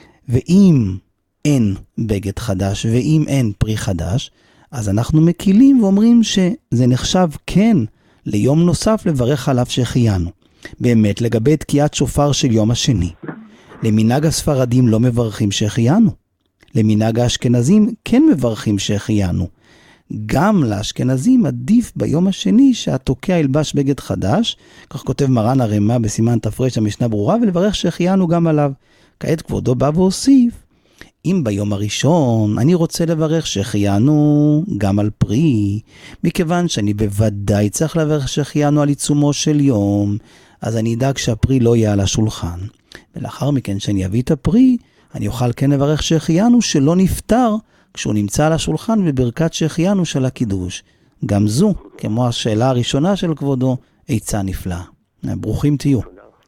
ואם אין בגד חדש ואם אין פרי חדש, אז אנחנו מקילים ואומרים שזה נחשב כן ליום נוסף לברך עליו שחיינו. באמת לגבי תקיעת שופר של יום השני. למנהג הספרדים לא מברכים שחיינו. למנהג האשכנזים כן מברכים שחיינו. גם לאשכנזים עדיף ביום השני שהתוקע ילבש בגד חדש, כך כותב מרן הרמ"א בסימן תפרש המשנה ברורה, ולברך שהחיינו גם עליו. כעת כבודו בא והוסיף, אם ביום הראשון אני רוצה לברך שהחיינו גם על פרי, מכיוון שאני בוודאי צריך לברך שהחיינו על עיצומו של יום, אז אני אדאג שהפרי לא יהיה על השולחן. ולאחר מכן שאני אביא את הפרי, אני אוכל כן לברך שהחיינו שלא נפטר, כשהוא נמצא על השולחן בברכת שהחיינו של הקידוש. גם זו, כמו השאלה הראשונה של כבודו, עצה נפלאה. ברוכים תהיו.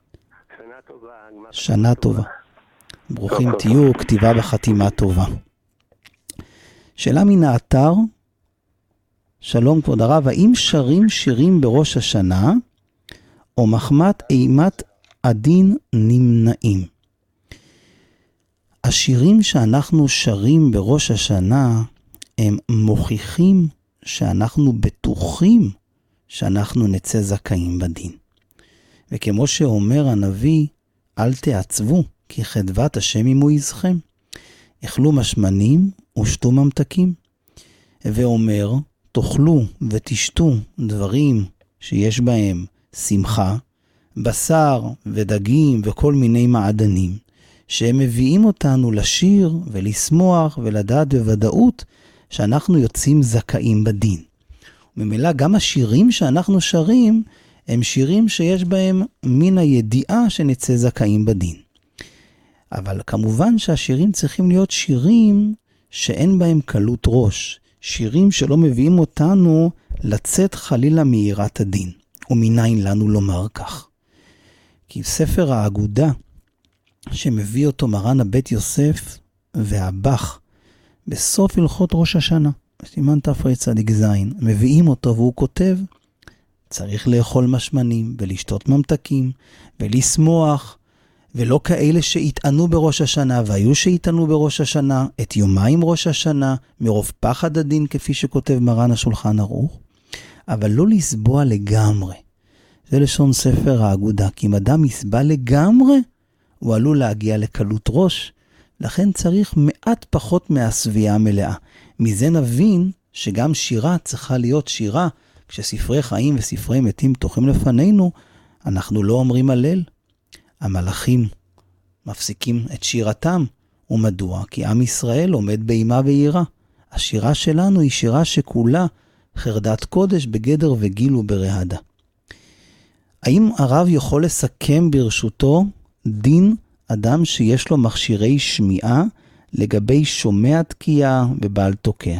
שנה טובה. ברוכים תהיו, כתיבה בחתימה טובה. שאלה מן האתר, שלום כבוד הרב, האם שרים שירים בראש השנה, או מחמת אימת הדין נמנעים? השירים שאנחנו שרים בראש השנה, הם מוכיחים שאנחנו בטוחים שאנחנו נצא זכאים בדין. וכמו שאומר הנביא, אל תעצבו, כי חדבת השם עמו יזכם. אכלו משמנים ושתו ממתקים. ואומר, תאכלו ותשתו דברים שיש בהם שמחה, בשר ודגים וכל מיני מעדנים, שהם מביאים אותנו לשיר ולשמוח ולדעת בוודאות שאנחנו יוצאים זכאים בדין. וממילא גם השירים שאנחנו שרים, הם שירים שיש בהם מן הידיעה שנצא זכאים בדין. אבל כמובן שהשירים צריכים להיות שירים שאין בהם קלות ראש, שירים שלא מביאים אותנו לצאת חלילה מיראת הדין, ומניין לנו לומר כך. כי ספר האגודה שמביא אותו מרן הבית יוסף והבח בסוף הלכות ראש השנה, סימן תפרש צדיק זין, מביאים אותו והוא כותב, צריך לאכול משמנים ולשתות ממתקים ולשמוח, ולא כאלה שהתענו בראש השנה, והיו שהתענו בראש השנה, את יומיים ראש השנה, מרוב פחד הדין, כפי שכותב מרן השולחן ערוך, אבל לא לסבוע לגמרי. זה לשון ספר האגודה, כי אם אדם יסבע לגמרי, הוא עלול להגיע לקלות ראש, לכן צריך מעט פחות מהסביעה המלאה. מזה נבין שגם שירה צריכה להיות שירה, כשספרי חיים וספרי מתים פתוחים לפנינו, אנחנו לא אומרים הלל. המלאכים מפסיקים את שירתם, ומדוע? כי עם ישראל עומד באימה ויראה. השירה שלנו היא שירה שכולה חרדת קודש בגדר וגיל וברהדה. האם הרב יכול לסכם ברשותו דין אדם שיש לו מכשירי שמיעה לגבי שומע תקיעה ובעל תוקע?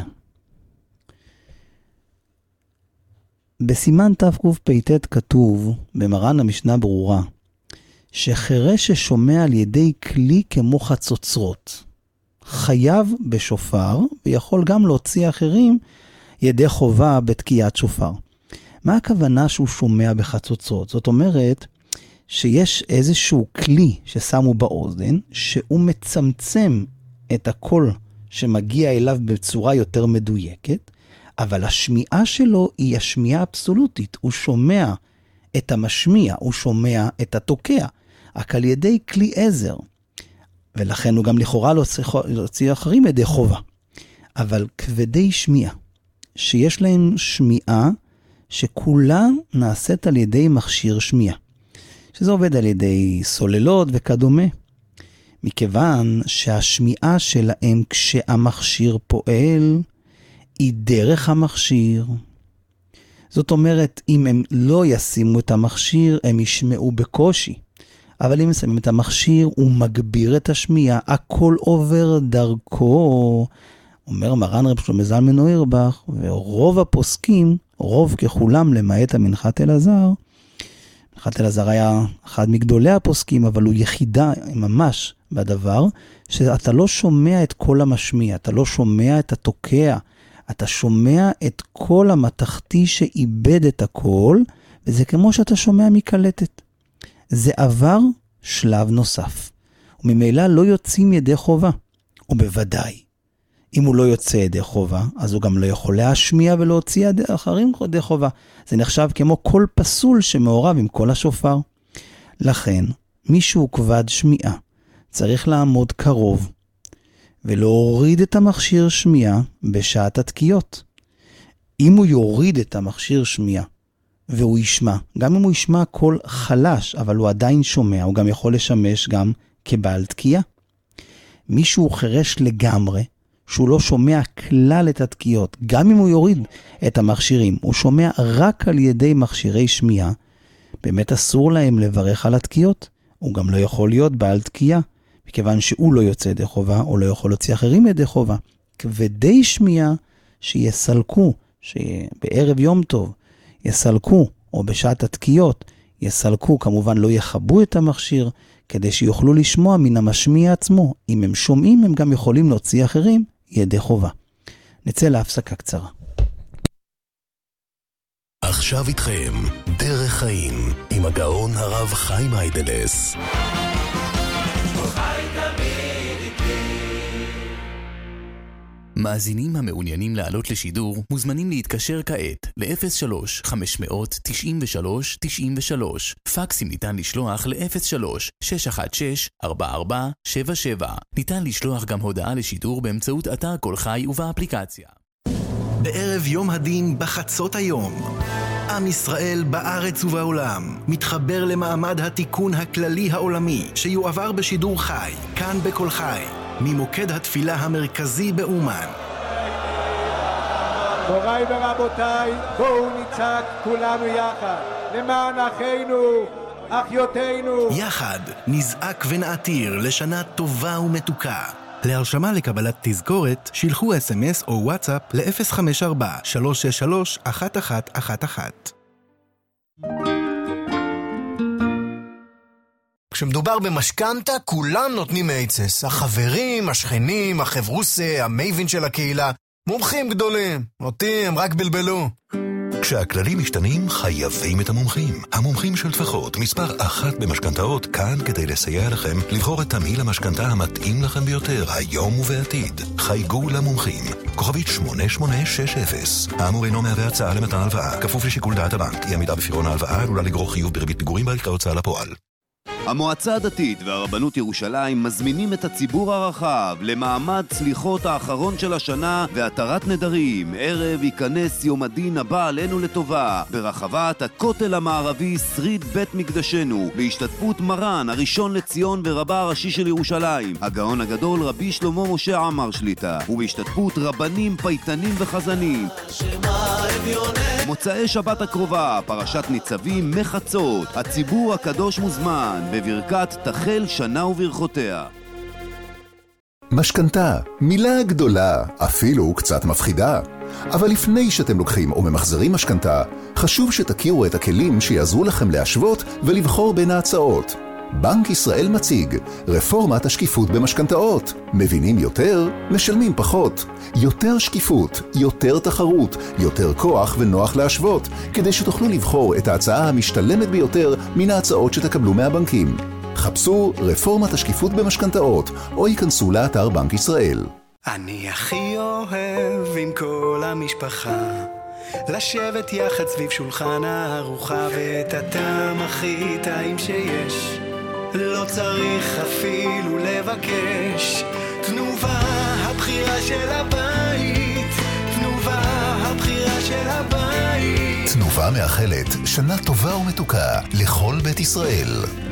בסימן תקפ"ט כתוב במרן המשנה ברורה, שחרש ששומע על ידי כלי כמו חצוצרות, חייב בשופר, ויכול גם להוציא אחרים ידי חובה בתקיעת שופר. מה הכוונה שהוא שומע בחצוצרות? זאת אומרת, שיש איזשהו כלי ששמו באוזן, שהוא מצמצם את הקול שמגיע אליו בצורה יותר מדויקת, אבל השמיעה שלו היא השמיעה אבסולוטית. הוא שומע את המשמיע, הוא שומע את התוקע, רק על ידי כלי עזר. ולכן הוא גם לכאורה להוציא אחרים ידי חובה. אבל כבדי שמיעה, שיש להם שמיעה שכולה נעשית על ידי מכשיר שמיעה. שזה עובד על ידי סוללות וכדומה. מכיוון שהשמיעה שלהם כשהמכשיר פועל, היא דרך המכשיר. זאת אומרת, אם הם לא ישימו את המכשיר, הם ישמעו בקושי. אבל אם שמים את המכשיר, הוא מגביר את השמיעה, הכל עובר דרכו. אומר מרן רב שלמה זלמן אוירבך, ורוב הפוסקים, רוב ככולם למעט המנחת אלעזר, מנחת אלעזר היה אחד מגדולי הפוסקים, אבל הוא יחידה ממש בדבר, שאתה לא שומע את כל המשמיע, אתה לא שומע את התוקע, אתה שומע את כל המתכתי שאיבד את הכל, וזה כמו שאתה שומע מקלטת. זה עבר שלב נוסף. וממילא לא יוצאים ידי חובה. ובוודאי, אם הוא לא יוצא ידי חובה, אז הוא גם לא יכול להשמיע ולהוציא ידי אחרים ידי חובה. זה נחשב כמו כל פסול שמעורב עם כל השופר. לכן, מישהו כבד שמיעה צריך לעמוד קרוב, ולהוריד את המכשיר שמיעה בשעת התקיעות. אם הוא יוריד את המכשיר שמיעה, והוא ישמע, גם אם הוא ישמע קול חלש, אבל הוא עדיין שומע, הוא גם יכול לשמש גם כבעל תקיעה. מישהו חרש לגמרי, שהוא לא שומע כלל את התקיעות, גם אם הוא יוריד את המכשירים, הוא שומע רק על ידי מכשירי שמיעה, באמת אסור להם לברך על התקיעות, הוא גם לא יכול להיות בעל תקיעה, מכיוון שהוא לא יוצא ידי חובה, או לא יכול להוציא אחרים ידי חובה. כבדי שמיעה שיסלקו, שבערב יום טוב יסלקו, או בשעת התקיעות יסלקו, כמובן לא יחבו את המכשיר, כדי שיוכלו לשמוע מן המשמיע עצמו. אם הם שומעים, הם גם יכולים להוציא אחרים ידי חובה. נצא להפסקה קצרה. עכשיו איתכם, דרך חיים, עם הגאון הרב חיים היידלס. מאזינים המעוניינים לעלות לשידור מוזמנים להתקשר כעת ל-אפס שלוש חמש תשע שלוש תשע שלוש. פקסים ניתן לשלוח ל-אפס שלוש שש אחת שש ארבע ארבע שבע שבע. ניתן לשלוח גם הודעה לשידור באמצעות אתר כל חי ובאפליקציה. בערב יום הדין בחצות היום, עם ישראל בארץ ובעולם מתחבר למעמד התיקון הכללי העולמי שיועבר בשידור חי, כאן בכל חי, ממוקד התפילה המרכזי באומן. מוריי ורבותיי, בואו נצעק כולנו יחד למען אחינו, אחיותינו. יחד נזעק ונעתיר לשנה טובה ומתוקה. להרשמה לקבלת תזכורת, שילחו אס אם אס או וואטסאפ ל-אפס חמש ארבע שלוש שש שלוש אחת אחת אחת אחת. כשמדובר במשכנתה, כולם נותנים עצס. החברים, השכנים, החברוסה, המייבין של הקהילה. מומחים גדולים. אותי הם רק בלבלו. כשהכללים משתנים, חייבים את המומחים. המומחים של טפחות, מספר אחת במשכנתאות, כאן כדי לסייע לכם לבחור את תמהיל המשכנתה המתאים לכם ביותר, היום ובעתיד. חייגו למומחים. כוכבית שמונה שמונה שש אפס. האמור אינו מהווה הצעה למתן הלוואה. כפוף לשיקול דעת הבנק. אי עמידה בפירעון ההלוואה עלולה לגרור חיוב בריבית פיגורים בהליכי ההוצאה לפועל. המועצה הדתית והרבנות ירושלים מזמינים את הציבור הרחב למעמד סליחות האחרון של השנה והתרת נדרים. ערב ייכנס יום הדין הבא עלינו לטובה ברחבת הכותל המערבי שריד בית מקדשנו, בהשתתפות מרן הראשון לציון ורבה הראשי של ירושלים הגאון הגדול רבי שלמה משה עמר שליטה, ובהשתתפות רבנים, פייטנים וחזנים. מוצאי שבת הקרובה, פרשת ניצבים מחצות. הציבור הקדוש מוזמן בברכת תחל שנה וברכותיה. משכנתה, מילה גדולה, אפילו קצת מפחידה. אבל לפני שאתם לוקחים או ממחזרים משכנתה, חשוב שתכירו את הכלים שיעזרו לכם להשוות ולבחור בין ההצעות. בנק ישראל מציג רפורמת השקיפות במשכנתאות. מבינים יותר, משלמים פחות. יותר שקיפות, יותר תחרות, יותר כוח ונוח להשוות, כדי שתוכלו לבחור את ההצעה המשתלמת ביותר מן ההצעות שתקבלו מהבנקים. חפשו רפורמת השקיפות במשכנתאות, או ייכנסו לאתר בנק ישראל. אני הכי אוהב עם כל המשפחה לשבת יחד סביב שולחן הארוחה, ואת הטעם הכי טעים שיש לא צריך אפילו לבקש. תנובה הבחירה של הבית, תנובה הבחירה של הבית. תנובה מאחלת שנה טובה ומתוקה לכל בית ישראל.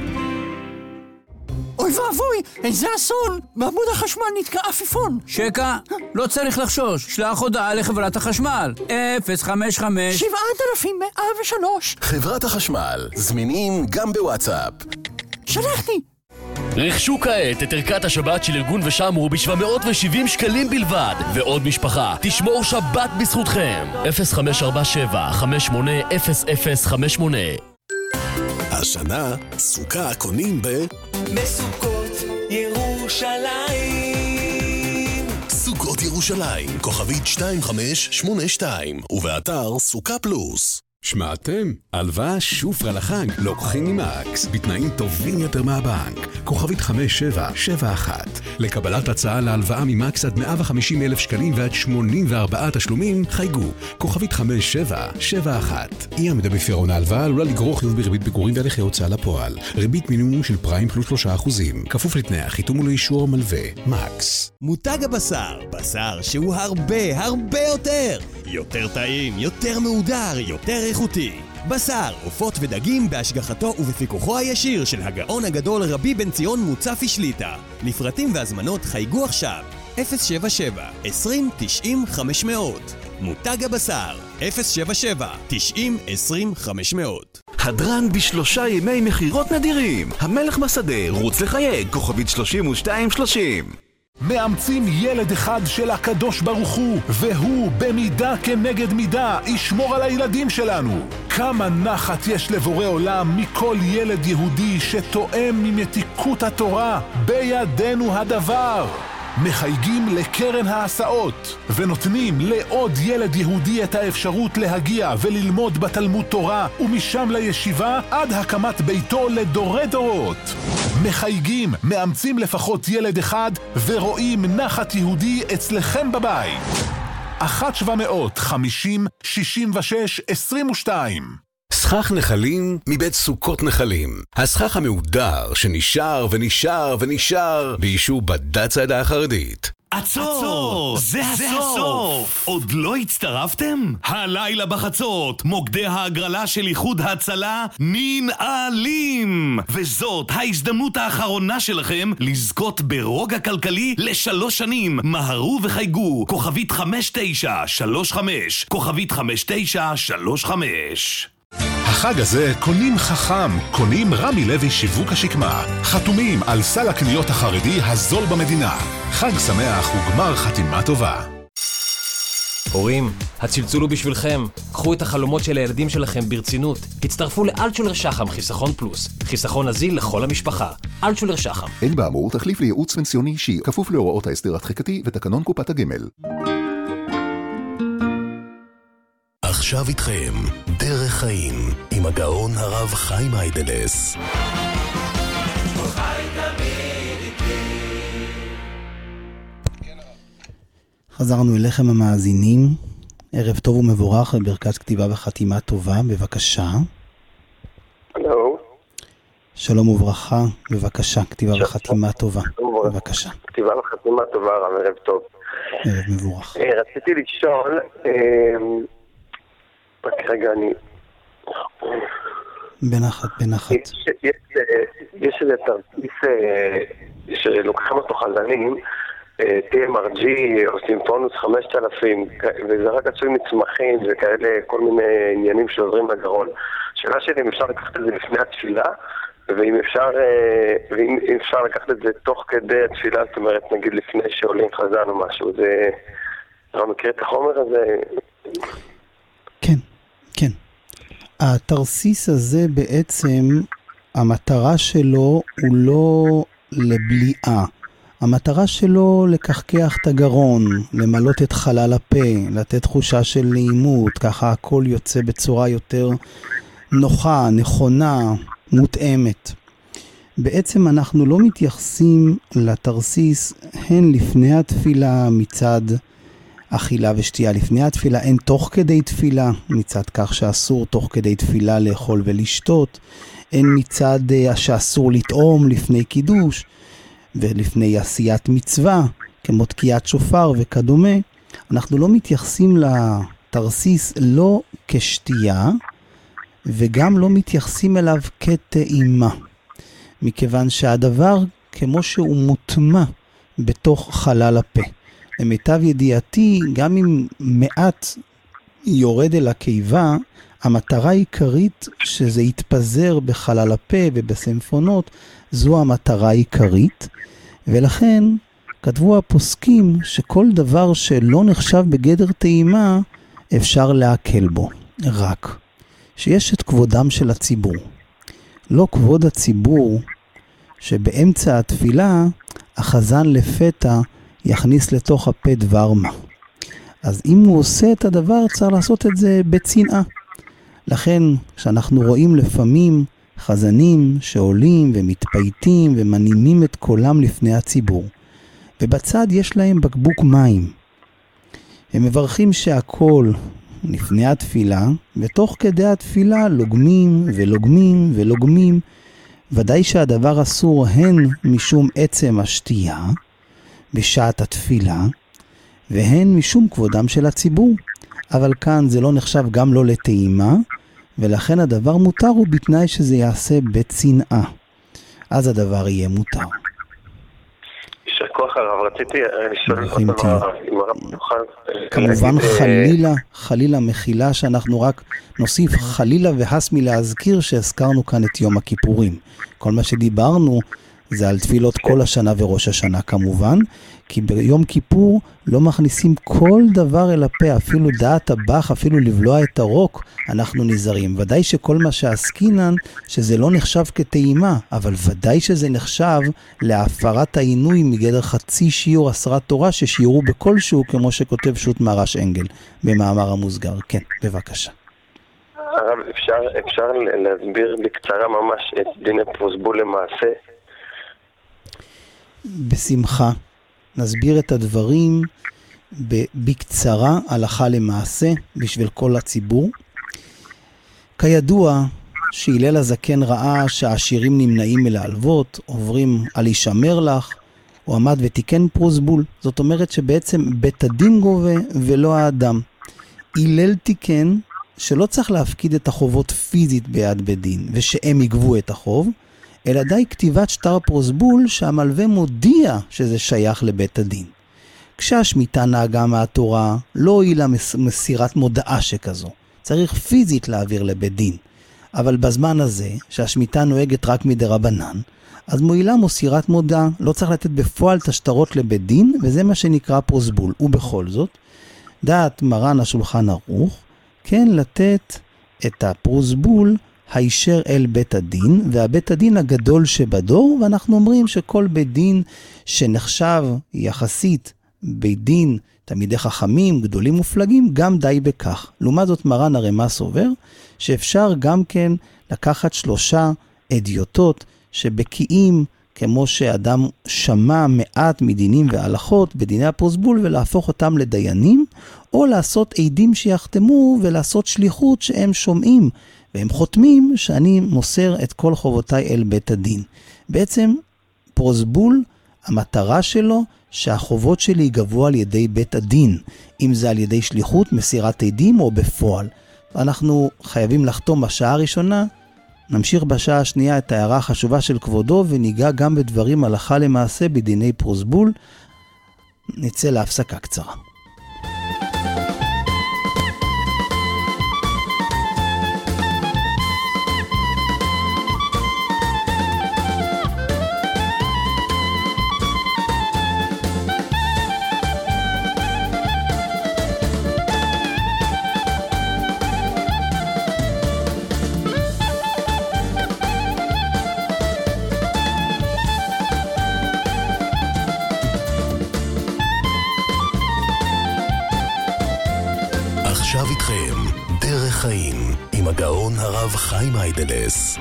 אוי ואבוי, איזה אסון! בעמוד החשמל נתקע עפיפון. שקע, לא צריך לחשוש, שלח הודעה לחברת החשמל. אפס חמש חמש שבעת אלפים מאה ושלוש. חברת החשמל, זמינים גם בוואטסאפ. שלחתי. רכשו כעת את ערכת השבת של ארגון ושמרו ב-שבע מאות ושבעים שקלים בלבד, ועוד משפחה תשמור שבת בזכותכם. אפס חמש ארבע שבע חמש שמונה אפס אפס חמש שמונה. השנה סוכה קונים ב... בסוכות ירושלים. סוכות ירושלים, כוכבית שתיים חמש שמונה שתיים, ובאתר סוכה פלוס. שמעתם? הלוואה שופרה לחג לוקחים ממקס בתנאים טובים יותר מהבנק. כוכבית חמש שבע שבע אחת. לקבלת הצעה להלוואה ממקס עד מאה וחמישים אלף שקלים ועד שמונים וארבעה תשלומים חייגו. כוכבית חמש שבע שבע אחת. אי עמידה בפירעון ההלוואה עלולה לגרור חיוב בריבית פיגורים והליכי הוצאה לפועל. ריבית מינימום של פריים פלוס שלושה אחוזים. כפוף לתנאי החיתום ולאישור המלווה. מקס. מותג הבשר. בשר שהוא הרבה הרבה יותר. יותר טעים, יותר מהודר, יותר איכותי. בשר, עופות ודגים בהשגחתו ובפיקוחו הישיר של הגאון הגדול רבי בן ציון מוצפי שליטה. לפרטים והזמנות חייגו עכשיו אפס שבע שבע עשרים תשעים חמש מאות. מותג הבשר אפס שבע שבע תשעים עשרים חמש מאות. הדרן בשלושה ימי מחירות נדירים. המלך בשדה, רוץ לחייג, כוכבית שלושים ושתיים שלושים. מאמצים ילד אחד של הקדוש ברוך הוא, והוא במידה כנגד מידה ישמור על הילדים שלנו. כמה נחת יש לבורא עולם מכל ילד יהודי שתואם ממתיקות התורה. בידינו הדבר. מחייגים לקרן ההסעות ונותנים לעוד ילד יהודי את האפשרות להגיע וללמוד בתלמוד תורה ומשם לישיבה עד הקמת ביתו לדורי דורות. מחייגים, מאמצים לפחות ילד אחד ורואים נחת יהודי אצלכם בבית. אחת שבע מאות חמישים שישים ושש עשרים ושתיים. סכך נחלים מבית סוכות נחלים. הסכך המהודר שנשאר ונשאר ונשאר באישור בדת העדה החרדית. עצור! זה הסוף! עוד לא הצטרפתם? הלילה בחצות, מוקדי ההגרלה של איחוד הצלה ננעלים! וזאת ההזדמנות האחרונה שלכם לזכות ברוגע כלכלי לשלוש שנים. מהרו וחייגו, כוכבית חמש תשע שלוש חמש, כוכבית חמש תשע שלוש חמש. החג הזה קונים חכם, קונים רמי לוי שיווק השקמה. חתומים על סל הקניות החרדי הזול במדינה. חג שמח וגמר חתימה טובה. הורים, הצלצול הוא בשבילכם. קחו את החלומות של הילדים שלכם ברצינות. הצטרפו לאלטשולר שחם חיסכון פלוס. חיסכון נזיל לכל המשפחה. אלטשולר שחם. אין באמור תחליף לייעוץ פנסיוני אישי, כפוף להוראות ההסדר הדחיקתי ותקנון קופת הגמל. עכשיו איתכם, דרך חיים, עם הגאון הרב חיים היידלס. חזרנו אליכם המאזינים. ערב טוב ומבורך בברכת כתיבה וחתימה טובה, בבקשה. הלו. שלום וברכה, בבקשה, כתיבה וחתימה טובה, בבקשה. כתיבה וחתימה טובה, ערב טוב. ערב מבורך. רציתי לשאול, רק רגע אני... בנחת, בנחת. יש איזה תרטיס שלוקחים אותו חלנים, טי אם אר ג'י או סימפונוס חמשת אלפים, וזה רק עשוי מצמחים וכאלה כל מיני עניינים שעוזרים לגרון. שאלה שלי אם אפשר לקחת את זה לפני התפילה, ואם אפשר, ואם אפשר לקחת את זה תוך כדי התפילה, זאת אומרת נגיד לפני שעולים חזן או משהו, זה... אתה מכיר את החומר הזה? כן, כן. התרסיס הזה בעצם, המטרה שלו הוא לא לבליעה. המטרה שלו לקחקח את הגרון, למלות את חלל הפה, לתת תחושה של נעימות, ככה הכל יוצא בצורה יותר נוחה, נכונה, מותאמת. בעצם אנחנו לא מתייחסים לתרסיס הן לפני התפילה מצד אכילה ושתייה. לפני התפילה הן תוך כדי תפילה, מצד כך שאסור תוך כדי תפילה לאכול ולשתות, הן מצד שאסור לטעום לפני קידוש, ולפני עשיית מצווה, כמו תקיעת שופר וכדומה. אנחנו לא מתייחסים לתרסיס לא כשתייה, וגם לא מתייחסים אליו כטעימה, מכיוון שהדבר כמו שהוא מוטמע בתוך חלל הפה. למיטב ידיעתי, גם אם מעט יורד אל הקיבה, המטרה העיקרית שזה יתפזר בחלל הפה ובסמפונות, זו המטרה העיקרית, ולכן כתבו הפוסקים שכל דבר שלא נחשב בגדר טעימה אפשר להקל בו, רק שיש את כבודם של הציבור. לא כבוד הציבור שבאמצע התפילה החזן לפתע יכניס לתוך הפה דבר מה. אז אם הוא עושה את הדבר צריך לעשות את זה בצנעה. לכן, כשאנחנו רואים לפעמים חזנים שעולים ומתפייטים ומנימים את קולם לפני הציבור, ובצד יש להם בקבוק מים, הם מברכים שהכל לפני התפילה, ותוך כדי התפילה לוגמים ולוגמים ולוגמים, ודאי שהדבר אסור הן משום עצם השתייה בשעת התפילה, והן משום כבודם של הציבור. אבל כאן זה לא נחשב גם לא לטעימה, ולכן הדבר מותר הוא בתנאי שזה יעשה בצנעה. אז הדבר יהיה מותר. יישר כוח הרב, רציתי לשאול אותך אם הרב תוכל... כמובן חלילה, חלילה מחילה שאנחנו רק נוסיף חלילה והס מלהזכיר שהזכרנו כאן את יום הכיפורים. כל מה שדיברנו זה על תפילות כל השנה וראש השנה כמובן, כי ביום כיפור לא מכניסים כל דבר אל הפה, אפילו דעת הבח, אפילו לבלוע את הרוק, אנחנו נזהרים. ודאי שכל מה שעסקינן, שזה לא נחשב כטעימה, אבל ודאי שזה נחשב להפרת העינוי מגדר חצי שיעור עשרת תורה, ששיעורו בכל שהוא, כמו שכותב שו"ת מהר"ש אנגל, במאמר המוסגר. כן, בבקשה. הרב, אפשר, אפשר להסביר בקצרה ממש את דיני פרוסבול למעשה? בשמחה. נסביר את הדברים בקצרה, הלכה למעשה, בשביל כל הציבור. כידוע שהלל הזקן ראה שהעשירים נמנעים מלהלוות, עוברים על ישמר לך, הוא עמד ותיקן פרוסבול. זאת אומרת שבעצם בית הדין גובה ולא האדם. הלל תיקן שלא צריך להפקיד את החובות פיזית ביד בית דין, ושהם יגבו את החוב, אלא די כתיבת שטר פרוסבול שהמלווה מודיע שזה שייך לבית הדין. כשהשמיטה נהגה מהתורה, לא הועילה מסירת מודעה שכזו. צריך פיזית להעביר לבית דין. אבל בזמן הזה, שהשמיטה נוהגת רק מדרבנן, אז מועילה מסירת מודעה, לא צריך לתת בפועל את השטרות לבית דין, וזה מה שנקרא פרוסבול. ובכל זאת, דעת מרן השולחן ערוך, כן לתת את הפרוסבול הישר אל בית הדין, והבית הדין הגדול שבדור, ואנחנו אומרים שכל בית דין שנחשב יחסית בית דין תלמידי חכמים, גדולים מופלגים, גם די בכך. לעומת זאת מרן הרמ"א סובר, שאפשר גם כן לקחת שלושה אדיוטות שבקיאים, כמו שאדם שמע מעט מדינים והלכות בדיני הפרוסבול, ולהפוך אותם לדיינים, או לעשות עדים שיחתמו ולעשות שליחות שהם שומעים, והם חותמים שאני מוסר את כל חובותיי אל בית הדין. בעצם פרוסבול, המטרה שלו שהחובות שלי ייגבו על ידי בית הדין, אם זה על ידי שליחות, מסירת עדים או בפועל. אנחנו חייבים לחתום בשעה הראשונה, נמשיך בשעה השנייה את ההערה החשובה של כבודו, וניגע גם בדברים הלכה למעשה בדיני פרוסבול. נצא להפסקה קצרה. עכשיו איתכם, דרך חיים, עם הגאון הרב חיים היידלס.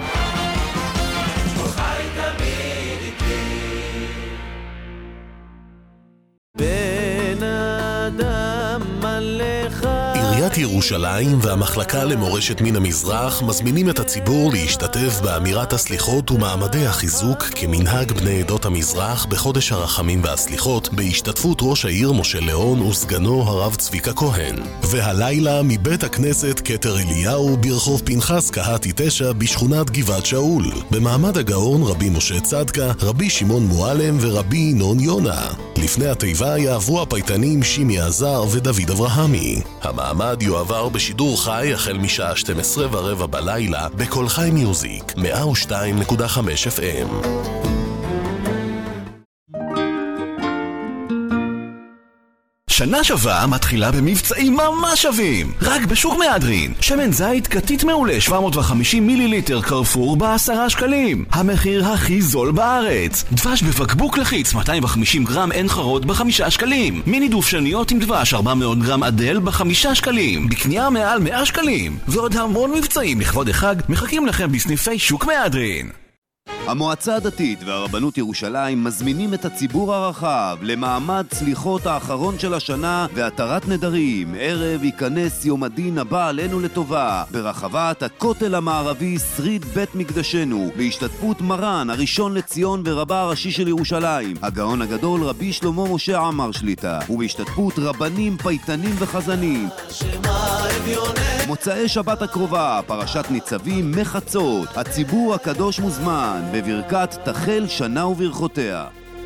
בן אדם מלך עיריית ירושלים והמחלקה למורשת מן המזרח מזמינים את הציבור להשתתף באמירת הסליחות ומעמדי החיזוק כמנהג בני עדות המזרח בחודש הרחמים והסליחות, בהשתתפות ראש העיר משה ליאון וסגנו הרב צביקה כהן. והלילה מבית הכנסת כתר אליהו ברחוב פנחס קהתי תשע בשכונת גבעת שאול, במעמד הגאון רבי משה צדקה, רבי שמעון מועלם ורבי ינון יונה. לפני התיבה יעברו הפייטנים שימי עזר ודוד אברהמי. המעמד יועבר בשידור חי החל משעה שתים עשרה ורבע בלילה בכל חי מיוזיק מאה ושתיים נקודה חמש אף אם. שנה שווה מתחילה במבצעים ממש שווים. רק בשוק מהדרין. שמן זית קטית מעולה שבע מאות וחמישים מיליליטר קרפור בעשרה שקלים. המחיר הכי זול בארץ. דבש בבקבוק לחיץ מאתיים וחמישים גרם אין חרות בחמישה שקלים. מיני דופשניות עם דבש ארבע מאות גרם אדל בחמישה שקלים. בקנייה מעל מאה שקלים. ועוד המון מבצעים לכבוד החג מחכים לכם בסניפי שוק מהדרין. המועצה הדתית והרבנות ירושלים מזמינים את הציבור הרחב למעמד סליחות האחרון של השנה והתרת נדרים. ערב ייכנס יום הדין הבא עלינו לטובה ברחבת הכותל המערבי שריד בית מקדשנו, בהשתתפות מרן הראשון לציון ורבה הראשי של ירושלים הגאון הגדול רבי שלמה משה עמר שליטה, ובהשתתפות רבנים פייטנים וחזנים. מוצאי שבת הקרובה פרשת ניצבים מחצות. הציבור הקדוש מוזמן בברכת תחל שנה וברכותיה.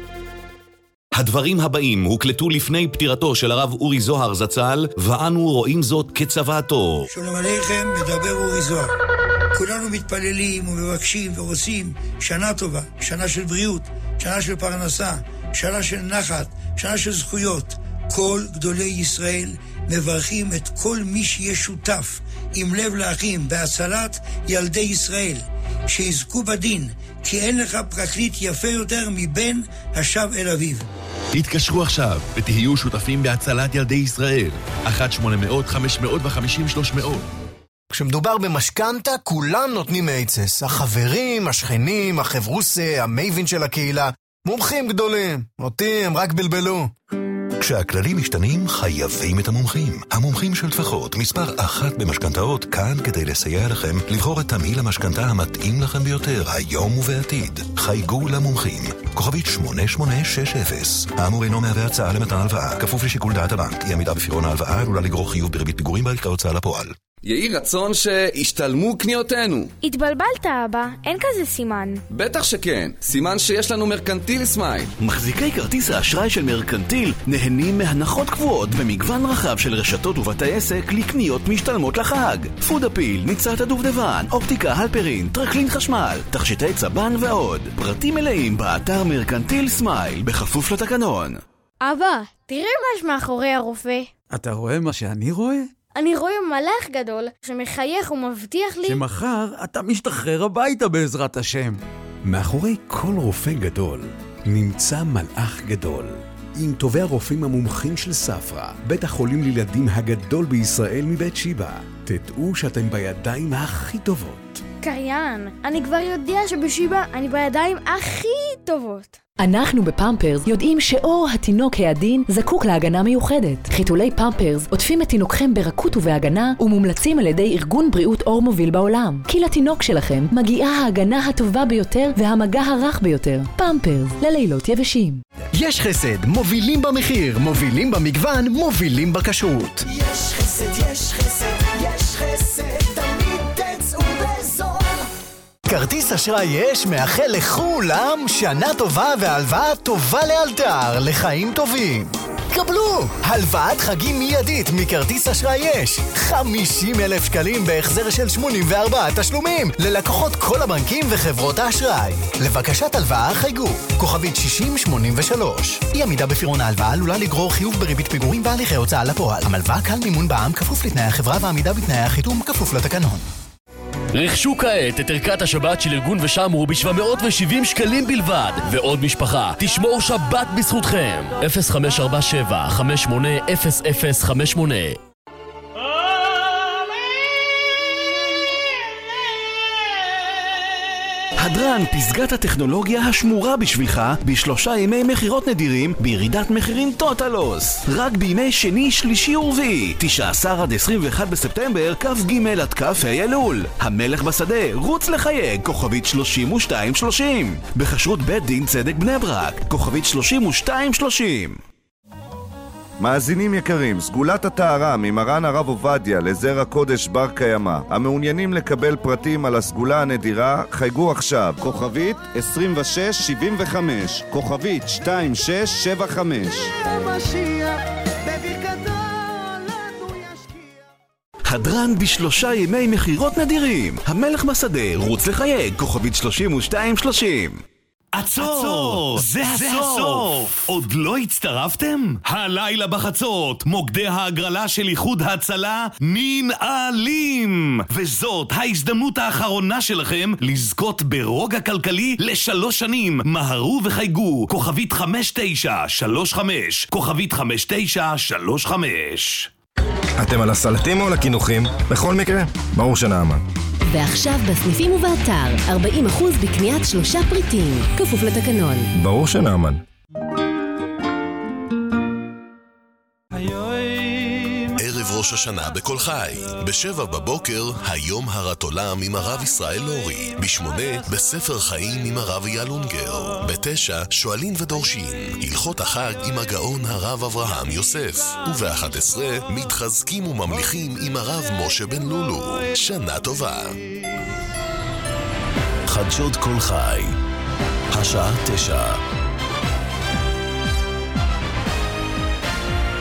הדברים הבאים הוקלטו לפני פטירתו של הרב אורי זוהר זצ"ל, ואנו רואים זאת כצוואתו. שלום עליכם, מדבר אורי זוהר. כולנו מתפללים ומבקשים ורוצים שנה טובה, שנה של בריאות, שנה של פרנסה, שנה של נחת, שנה של זכויות. כל גדולי ישראל מברכים את כל מי שיהיה שותף עם לב לאחים בהצלת ילדי ישראל, שיזכו בדין, כי אין לך פרקליט יפה יותר מבן השב אל אביו. התקשרו עכשיו ותהיו שותפים בהצלת ילדי ישראל. אחת שמונה מאות חמש מאות וחמישים שלוש מאות. כשמדובר במשכנתה, כולם נותנים מייצס. החברים, השכנים, החברוסה, המייבין של הקהילה. מומחים גדולים. אותי הם רק בלבלו. כשהכללים משתנים, חייבים את המומחים. המומחים של טפחות, מספר אחת במשכנתאות, כאן כדי לסייע לכם לבחור את תמהיל המשכנתה המתאים לכם ביותר, היום ובעתיד. חייגו למומחים. כוכבית שמונה שמונה שש אפס. האמור אינו מהווה הצעה למתן הלוואה, כפוף לשיקול דעת הבנק. אי עמידה בפירעון ההלוואה עלולה לגרור חיוב בריבית פיגורים בהליכי ההוצאה לפועל. יהי רצון שהשתלמו קניותינו. התבלבלת אבא, אין כזה סימן. בטח שכן, סימן שיש לנו מרקנטיל סמייל. מחזיקי כרטיס האשראי של מרקנטיל נהנים מהנחות קבועות במגוון רחב של רשתות ובתי עסק לקניות משתלמות לחג. פוד אפיל, ניצת הדובדבן, אופטיקה הלפרין, טרקלין חשמל, תכשיטי צבן ועוד. פרטים מלאים באתר מרקנטיל סמייל בכפוף לתקנון. אבא, תראה מה יש מאחורי הרופא. אתה רואה מה שאני רואה? אני רואה מלאך גדול שמחייך ומבטיח לי שמחר אתה משתחרר הביתה בעזרת השם. מאחורי כל רופא גדול נמצא מלאך גדול. עם טובי הרופאים המומחים של ספרא, בית החולים לילדים הגדול בישראל מבית שיבא, תדעו שאתם בידיים הכי טובות. קריין, אני כבר יודע שבשיבא אני בידיים הכי טובות. אנחנו בפמפרס יודעים שאור התינוק העדין זקוק להגנה מיוחדת. חיתולי פמפרס עוטפים את תינוקכם ברכות ובהגנה ומומלצים על ידי ארגון בריאות אור מוביל בעולם. כי לתינוק שלכם מגיעה ההגנה הטובה ביותר והמגע הרך ביותר. פמפרס, ללילות יבשים. יש חסד, מובילים במחיר, מובילים במגוון, מובילים בכשרות. יש חסד, יש חסד, יש חסד, תמיד תצאו בזול. כרטיס אשראי יש מאחל לכולם שנה טובה והלוואה טובה לאלתר, לחיים טובים. קבלו הלוואת חגים מיידית מכרטיס אשראי יש. חמישים אלף שקלים בהחזר של שמונים וארבעה תשלומים ללקוחות כל הבנקים וחברות האשראי. לבקשת הלוואה חייגו כוכבית שישים שמונים ושלוש. אי עמידה בפירעון ההלוואה עלולה לגרור חיוב בריבית פיגורים בהליכי הוצאה לפועל. המלוואה קל מימון בע"מ כפוף לתנאי החברה ועמידה בתנאי החיתום כפוף לתקנון. רכשו כעת את ערכת השבת של ארגון ושמרו ב-שבע מאות ושבעים שקלים בלבד, ועוד משפחה תשמור שבת בזכותכם. אפס חמש ארבע שבע חמש שמונה אפס אפס חמש שמונה. הדרן, פסגת הטכנולוגיה השמורה בשבילך בשלושה ימי מחירות נדירים בירידת מחירים טוטלוס. רק בימי שני, שלישי ורביעי, תשעה עשר עד עשרים ואחד בספטמבר, כ"ג עד כ"ה אלול. המלך בשדה, רוץ לחייג, כוכבית שלושים ושתיים שלושים. בכשרות בית דין צדק בני ברק, כוכבית שלושים ושתיים שלושים. מאזינים יקרים, סגולת הטהרה ממרן הרב עובדיה לזרע קודש בר קיימא. המעוניינים לקבל פרטים על הסגולה הנדירה, חייגו עכשיו. כוכבית עשרים ושש שבעים וחמש, כוכבית שתיים שש שבע חמש. הדרן בשלושה ימי מחירות נדירים. המלך בשדה, רוץ לחייג, כוכבית שלושים ושתיים שלושים. עצור! זה הסוף! עוד לא הצטרפתם? הלילה בחצות, מוקדי ההגרלה של איחוד הצלה ננעלים! וזאת ההזדמנות האחרונה שלכם לזכות ברוגע כלכלי לשלוש שנים. מהרו וחייגו, כוכבית חמש תשע שלוש חמש, כוכבית חמש תשע שלוש חמש. אתם על הסלטים או על הקינוחים? בכל מקרה, ברור שנעמן. ועכשיו בסניפים ובאתר, ארבעים אחוז בקניית שלושה פריטים, כפוף לתקנון. ברור שנעמן. ערב ראש השנה בכל חי. בשבע בבוקר, היום הרת עולם עם הרב ישראל לורי. בשמונה, בספר חיים עם הרב אייל אונגר. בתשע, שואלים ודורשים. הלכות החג עם הגאון הרב אברהם יוסף. ובאחת עשרה, מתחזקים וממליכים עם הרב משה בן לולו. שנה טובה. חדשות כל חי. השעה תשע.